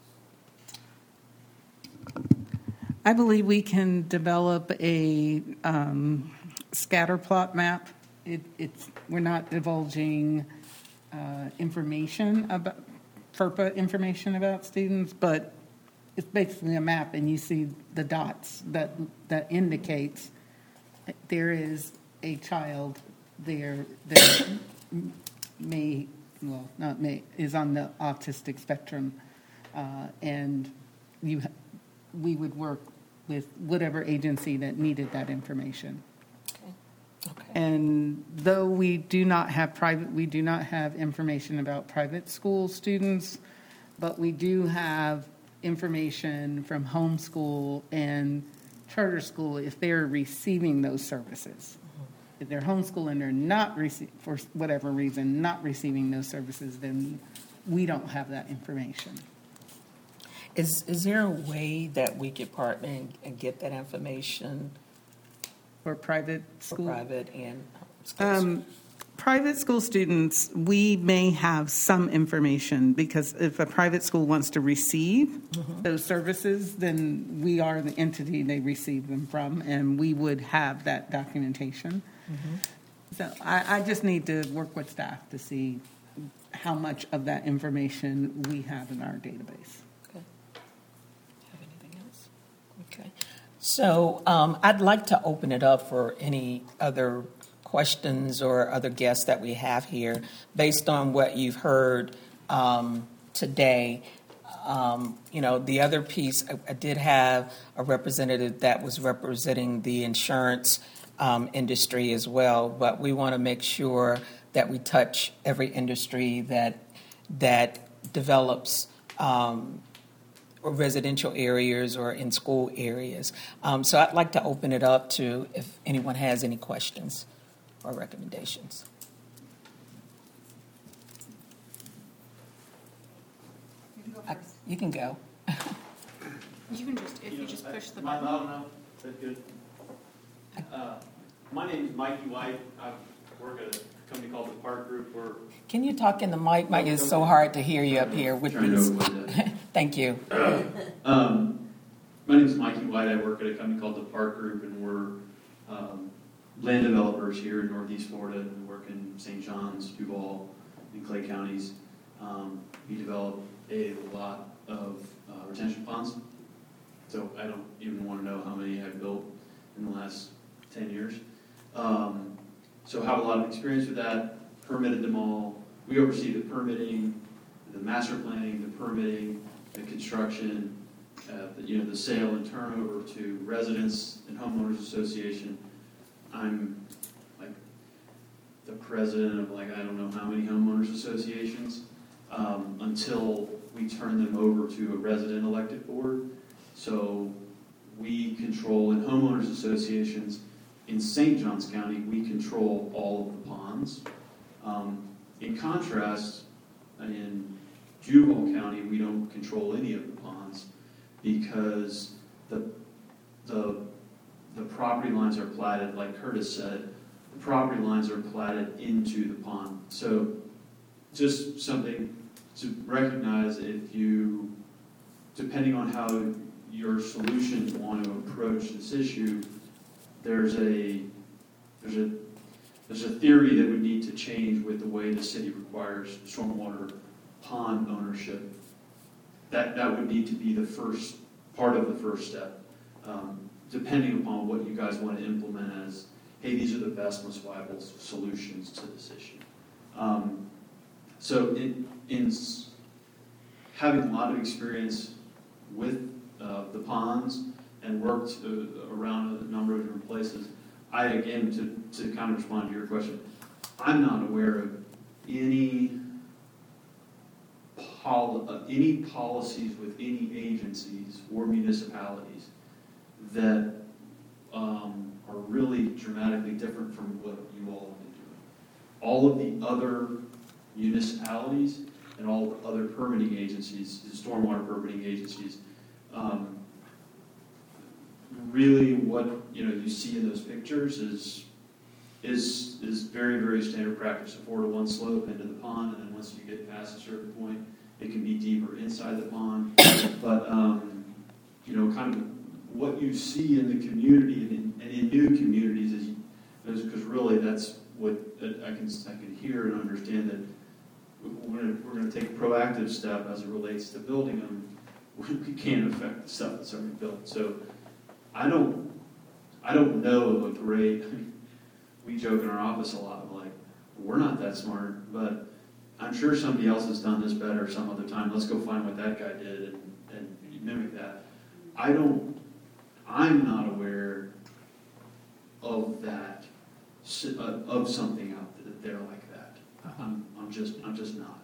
I believe we can develop a um, scatter plot map. It, it's we're not divulging uh, information about FERPA information about students, but it's basically a map, and you see the dots that that indicates there is a child there that may, well, not may, is on the autistic spectrum, uh, and you, we would work with whatever agency that needed that information. Okay. And though we do not have private, we do not have information about private school students, but we do have information from homeschool and charter school if they're receiving those services. Mm-hmm. If they're homeschool and they're not receiving, for whatever reason, not receiving those services, then we don't have that information. Is is there a way that we could partner and, and get that information? For private school? For private and schools. Um, private school students, we may have some information, because if a private school wants to receive mm-hmm. those services, then we are the entity they receive them from, and we would have that documentation. Mm-hmm. So I, I just need to work with staff to see how much of that information we have in our database. Okay. Have anything else? Okay. So um, I'd like to open it up for any other questions or other guests that we have here. Based on what you've heard um, today, um, you know, the other piece, I, I did have a representative that was representing the insurance um, industry as well, but we want to make sure that we touch every industry that that develops um, or residential areas or in school areas. Um, so I'd like to open it up to if anyone has any questions or recommendations. You can go. You can just, if you just push the Am I button. loud enough? Is that good? Uh, My name is Mikey White. I work at a company called the Park Group. We're Can you talk in the mic? Mike, it's so hard to hear you up here with Trying to these. avoid that. Thank you. Um, my name is Mikey White. I work at a company called the Park Group, and we're um, land developers here in Northeast Florida. We work in Saint John's, Duval, and Clay counties. Um, we develop a lot of uh, retention ponds. So I don't even want to know how many I've built in the last ten years. Um, so I have a lot of experience with that, permitted them all. We oversee the permitting, the master planning, the permitting, the construction, uh, the, you know, the sale and turnover to residents and homeowners association. I'm like the president of like, I don't know how many homeowners associations, um, until we turn them over to a resident elected board. So we control, in homeowners associations, in Saint Johns County, we control all of the ponds. Um, in contrast, in Duval County, we don't control any of the ponds because the, the, the property lines are platted, like Curtis said, the property lines are platted into the pond. So just something to recognize if you, depending on how your solutions want to approach this issue, there's a there's a there's a theory that would need to change with the way the city requires stormwater pond ownership. That that would need to be the first part of the first step, um, depending upon what you guys want to implement as, hey, these are the best, most viable solutions to this issue. Um, so in in having a lot of experience with Uh, the ponds and worked uh, around a number of different places. I, again, to, to kind of respond to your question, I'm not aware of any pol- uh, any policies with any agencies or municipalities that um, are really dramatically different from what you all have been doing. All of the other municipalities and all the other permitting agencies, the stormwater permitting agencies, Um, really what you know you see in those pictures is is is very, very standard practice. A four to one slope into the pond, and then once you get past a certain point, it can be deeper inside the pond. But um, you know, kind of what you see in the community and in, and in new communities is because really that's what I can I can hear and understand that we're going we're going to take a proactive step as it relates to building them. We can't affect the stuff that's already built. So I don't, I don't know of a great, we joke in our office a lot, like, we're not that smart, but I'm sure somebody else has done this better some other time. Let's go find what that guy did and, and mimic that. I don't, I'm not aware of that, of something out there like that. I'm, I'm just, I'm just not.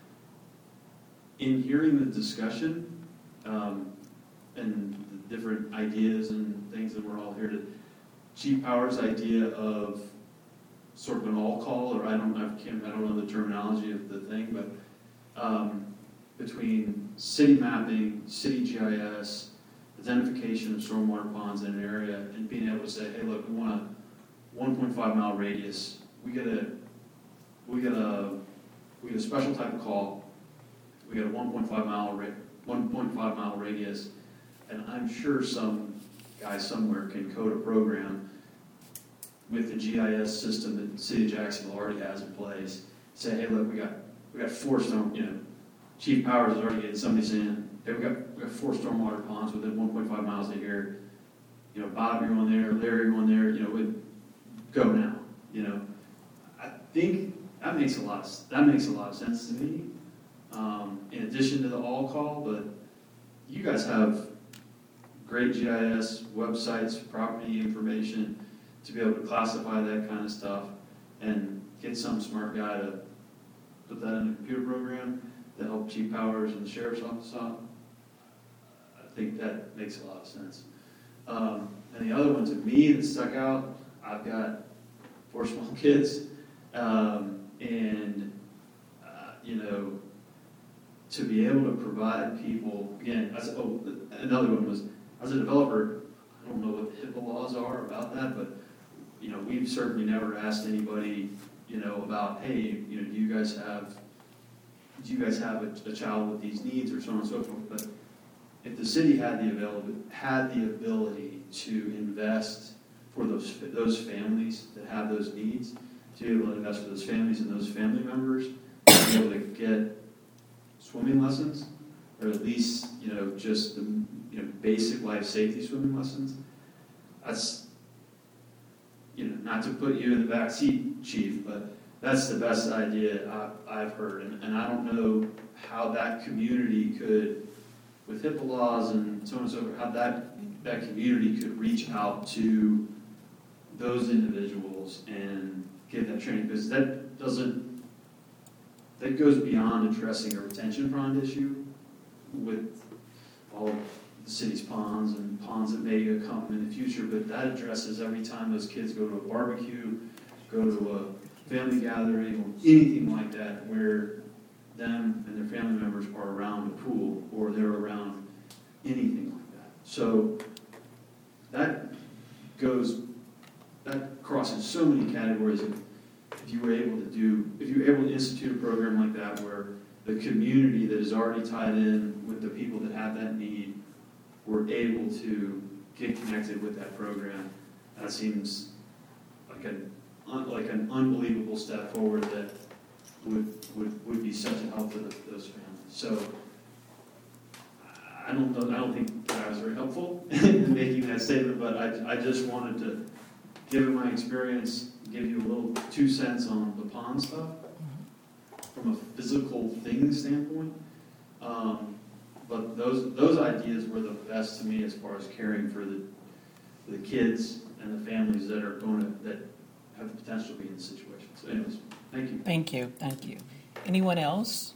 In hearing the discussion, Um, and the different ideas and things that we're all here to, Chief Powers' idea of sort of an all-call, or I don't, I can't, I don't know the terminology of the thing, but um, between city mapping, city G I S, identification of stormwater ponds in an area, and being able to say, hey, look, we want a one point five mile radius. We get a, we get a, we get a special type of call. We get a one point five mile radius. one point five mile radius, and I'm sure some guy somewhere can code a program with the G I S system that the city of Jacksonville already has in place. Say, hey, look, we got we got four storm, you know, Chief Powers is already getting somebody saying, hey, we got we got four stormwater ponds within one point five miles of here. You know, Bob, you're on there, Larry, you're on there. You know, we'd go now. You know, I think that makes a lot of that makes a lot of sense to me. Um, in addition to the all call, but you guys have great G I S websites, property information to be able to classify that kind of stuff and get some smart guy to put that in a computer program to help Chief Powers and the Sheriff's Office out. I think that makes a lot of sense. Um, and the other one to me that stuck out, I've got four small kids, um, and uh, you know, to be able to provide people, again, as, oh, another one was, as a developer, I don't know what the HIPAA laws are about that, but, you know, we've certainly never asked anybody, you know, about, hey, you know, do you guys have, do you guys have a, a child with these needs or so on and so forth, but if the city had the available, had the ability to invest for those those families that have those needs, to be able to invest for those families and those family members, to be able to get swimming lessons, or at least, you know, just the, you know, basic life safety swimming lessons. That's, you know, not to put you in the back seat, Chief, but that's the best idea I, I've heard, and, and I don't know how that community could, with HIPAA laws and so on and so forth, how that that community could reach out to those individuals and give that training, because that doesn't, that goes beyond addressing a retention pond issue with all of the city's ponds and ponds that may come in the future, but that addresses every time those kids go to a barbecue, go to a family gathering, or anything like that, where them and their family members are around a pool or they're around anything like that. So that goes, that crosses so many categories. If, if you were able to do, if you were able to institute a program like that where the community that is already tied in with the people that have that need were able to get connected with that program, that seems like an, like an unbelievable step forward that would would, would be such a help for the, those families. So I don't know, I don't think that I was very helpful in making that statement, but I, I just wanted to, given my experience, give you a little two cents on the pond stuff from a physical thing standpoint. Um, but those those ideas were the best to me as far as caring for the the kids and the families that are going to, that have the potential to be in the situation. So anyways, thank you. Thank you, thank you. Anyone else?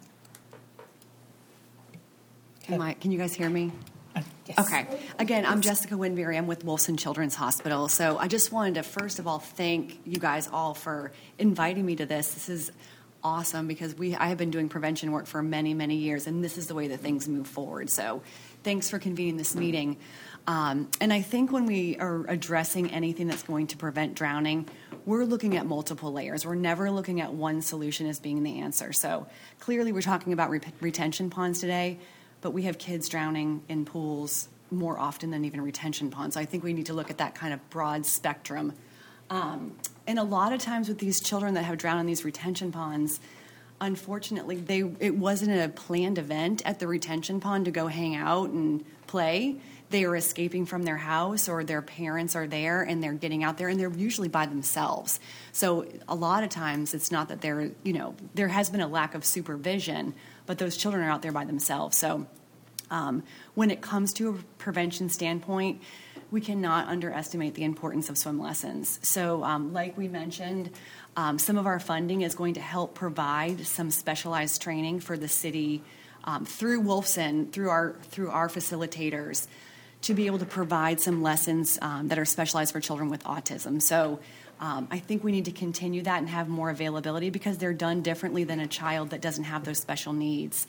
Am I, can you guys hear me? Uh, yes. Okay. Again, I'm Jessica Winberry. I'm with Wolfson Children's Hospital. So I just wanted to, first of all, thank you guys all for inviting me to this. This is awesome because we I have been doing prevention work for many, many years, and this is the way that things move forward. So thanks for convening this meeting. Um, and I think when we are addressing anything that's going to prevent drowning, we're looking at multiple layers. We're never looking at one solution as being the answer. So clearly we're talking about re- retention ponds today, but we have kids drowning in pools more often than even retention ponds. So I think we need to look at that kind of broad spectrum. Um, and a lot of times with these children that have drowned in these retention ponds, unfortunately, they it wasn't a planned event at the retention pond to go hang out and play. They are escaping from their house, or their parents are there and they're getting out there, and they're usually by themselves. So a lot of times it's not that they're, you know, there has been a lack of supervision, but those children are out there by themselves. So um, when it comes to a prevention standpoint, we cannot underestimate the importance of swim lessons. So um, like we mentioned, um, some of our funding is going to help provide some specialized training for the city um, through Wolfson, through our through our facilitators, to be able to provide some lessons um, that are specialized for children with autism. So um, I think we need to continue that and have more availability because they're done differently than a child that doesn't have those special needs.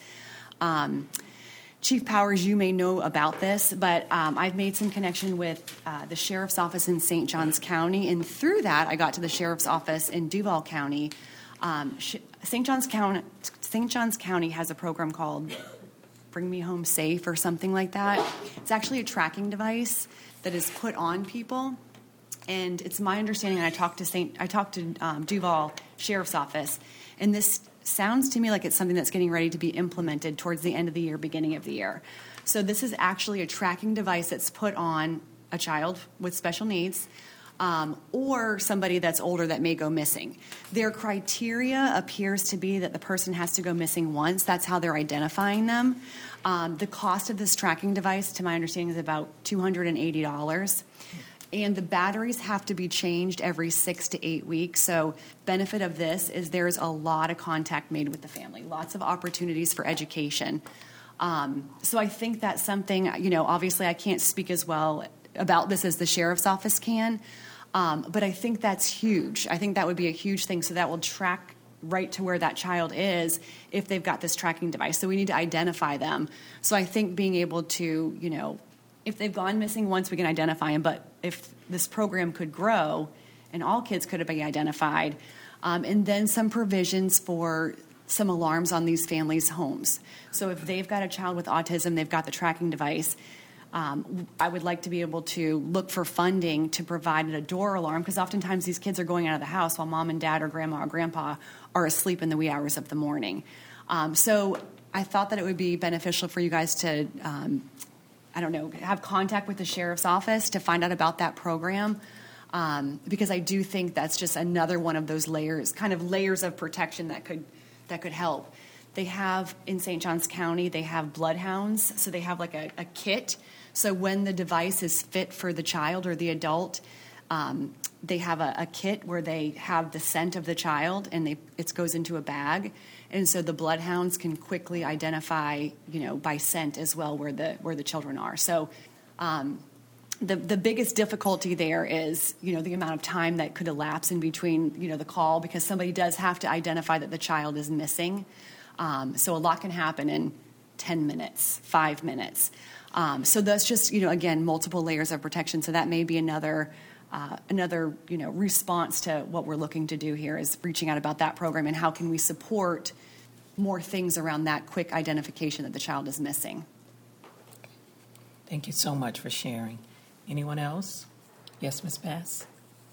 Um, Chief Powers, you may know about this, but um, I've made some connection with uh, the Sheriff's Office in Saint Johns County, and through that I got to the Sheriff's Office in Duval County. Um, Saint Johns County, Saint Johns County has a program called Bring Me Home Safe or something like that. It's actually a tracking device that is put on people, and it's my understanding. And I talked to Saint, I talked to um, Duval Sheriff's Office, and this sounds to me like it's something that's getting ready to be implemented towards the end of the year, beginning of the year. So this is actually a tracking device that's put on a child with special needs, um, or somebody that's older that may go missing. Their criteria appears to be that the person has to go missing once. That's how they're identifying them. Um, the cost of this tracking device, to my understanding, is about two hundred eighty dollars. And the batteries have to be changed every six to eight weeks. So benefit of this is there's a lot of contact made with the family, lots of opportunities for education. Um, so I think that's something, you know, obviously I can't speak as well about this as the Sheriff's Office can, um, but I think that's huge. I think that would be a huge thing. So that will track right to where that child is if they've got this tracking device. So we need to identify them. So I think being able to, you know, if they've gone missing once, we can identify them. But if this program could grow and all kids could be identified, um, and then some provisions for some alarms on these families' homes. So if they've got a child with autism, they've got the tracking device, um, I would like to be able to look for funding to provide a door alarm, because oftentimes these kids are going out of the house while mom and dad or grandma or grandpa are asleep in the wee hours of the morning. Um, so I thought that it would be beneficial for you guys to, um, I don't know, have contact with the sheriff's office to find out about that program. Um, because I do think that's just another one of those layers, kind of layers of protection that could that could help. They have, in Saint Johns County, they have bloodhounds. So they have like a, a kit. So when the device is fit for the child or the adult, um, they have a, a kit where they have the scent of the child, and they it goes into a bag. And so the bloodhounds can quickly identify, you know, by scent as well where the where the children are. So um, the the biggest difficulty there is, you know, the amount of time that could elapse in between, you know, the call, because somebody does have to identify that the child is missing. Um, so a lot can happen in ten minutes, five minutes. Um, so that's just, you know, again, multiple layers of protection. So that may be another uh, another, you know, response to what we're looking to do here, is reaching out about that program and how can we support more things around that quick identification that the child is missing. Thank you so much for sharing. Anyone else? Yes, Miz Bass?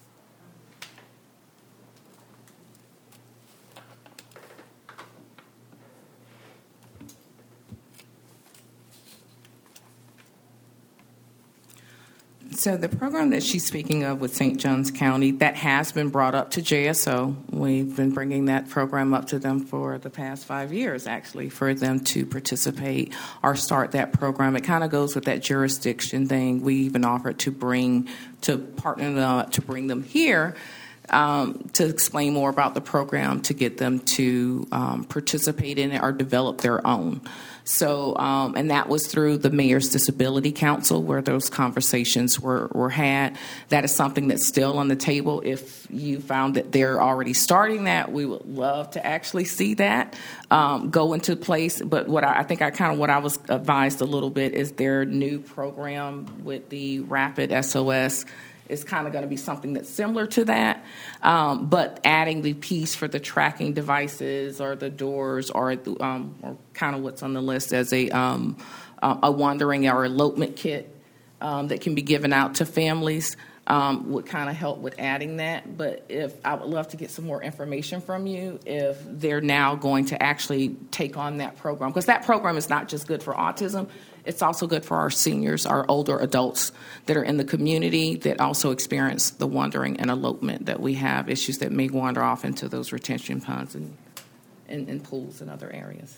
So the program that she's speaking of with Saint Johns County, that has been brought up to J S O. We've been bringing that program up to them for the past five years, actually, for them to participate or start that program. It kind of goes with that jurisdiction thing. We even offered to bring, to partner them up, to bring them here um, to explain more about the program, to get them to um, participate in it or develop their own. So, um, and that was through the Mayor's Disability Council where those conversations were, were had. That is something that's still on the table. If you found that they're already starting that, we would love to actually see that um, go into place. But what I, I think I kind of what I was advised a little bit is their new program with the Rapid S O S is kind of going to be something that's similar to that, um, but adding the piece for the tracking devices or the doors or, um, or kind of what's on the list as a um, a wandering or elopement kit um, that can be given out to families um, would kind of help with adding that. But if I would love to get some more information from you if they're now going to actually take on that program, because that program is not just good for autism. It's also good for our seniors, our older adults that are in the community that also experience the wandering and elopement that we have, issues that may wander off into those retention ponds and, and, and pools and other areas.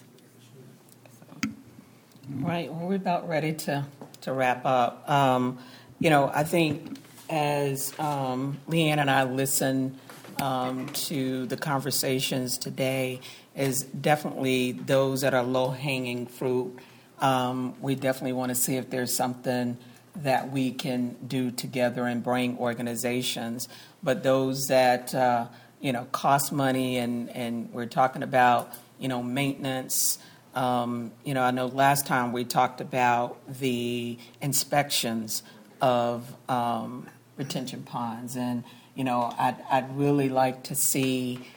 So. Right. Well, we're about ready to, to wrap up. Um, you know, I think as um, Leanne and I listen um, to the conversations today, is definitely those that are low-hanging fruit. Um, we definitely want to see if there's something that we can do together and bring organizations. But those that, uh, you know, cost money and, and we're talking about, you know, maintenance. Um, you know, I know last time we talked about the inspections of um, retention ponds. And, you know, I'd, I'd really like to see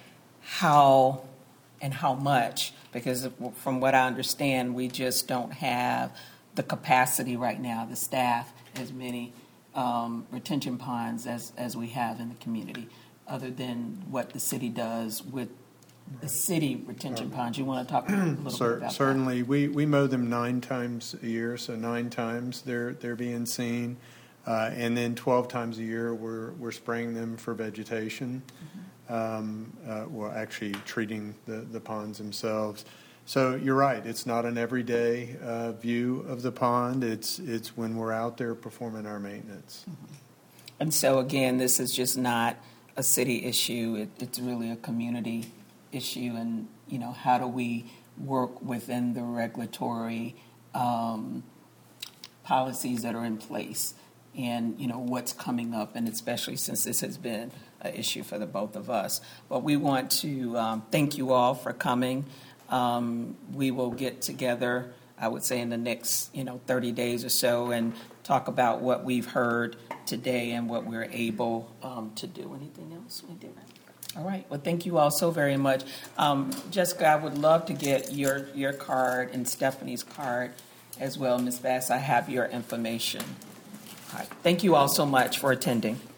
how and how much, because from what I understand, we just don't have the capacity right now, the staff, as many um, retention ponds as, as we have in the community, other than what the city does with the city retention ponds. You want to talk a little Cer- bit about certainly. that? We, we mow them nine times a year, so nine times they're, they're being seen. Uh, and then twelve times a year we're, we're spraying them for vegetation. Mm-hmm. Um, uh, well, actually treating the, the ponds themselves. So you're right. It's not an everyday uh, view of the pond. It's it's when we're out there performing our maintenance. Mm-hmm. And so, again, this is just not a city issue. It, it's really a community issue. And, you know, how do we work within the regulatory um, policies that are in place? And, you know, what's coming up, and especially since this has been an issue for the both of us. But we want to um, thank you all for coming. Um, we will get together, I would say, in the next, you know, thirty days or so and talk about what we've heard today and what we're able um, to do. Anything else we did? All right. Well, thank you all so very much. Um, Jessica, I would love to get your, your card and Stephanie's card as well. Miz Bass, I have your information. All right. Thank you all so much for attending.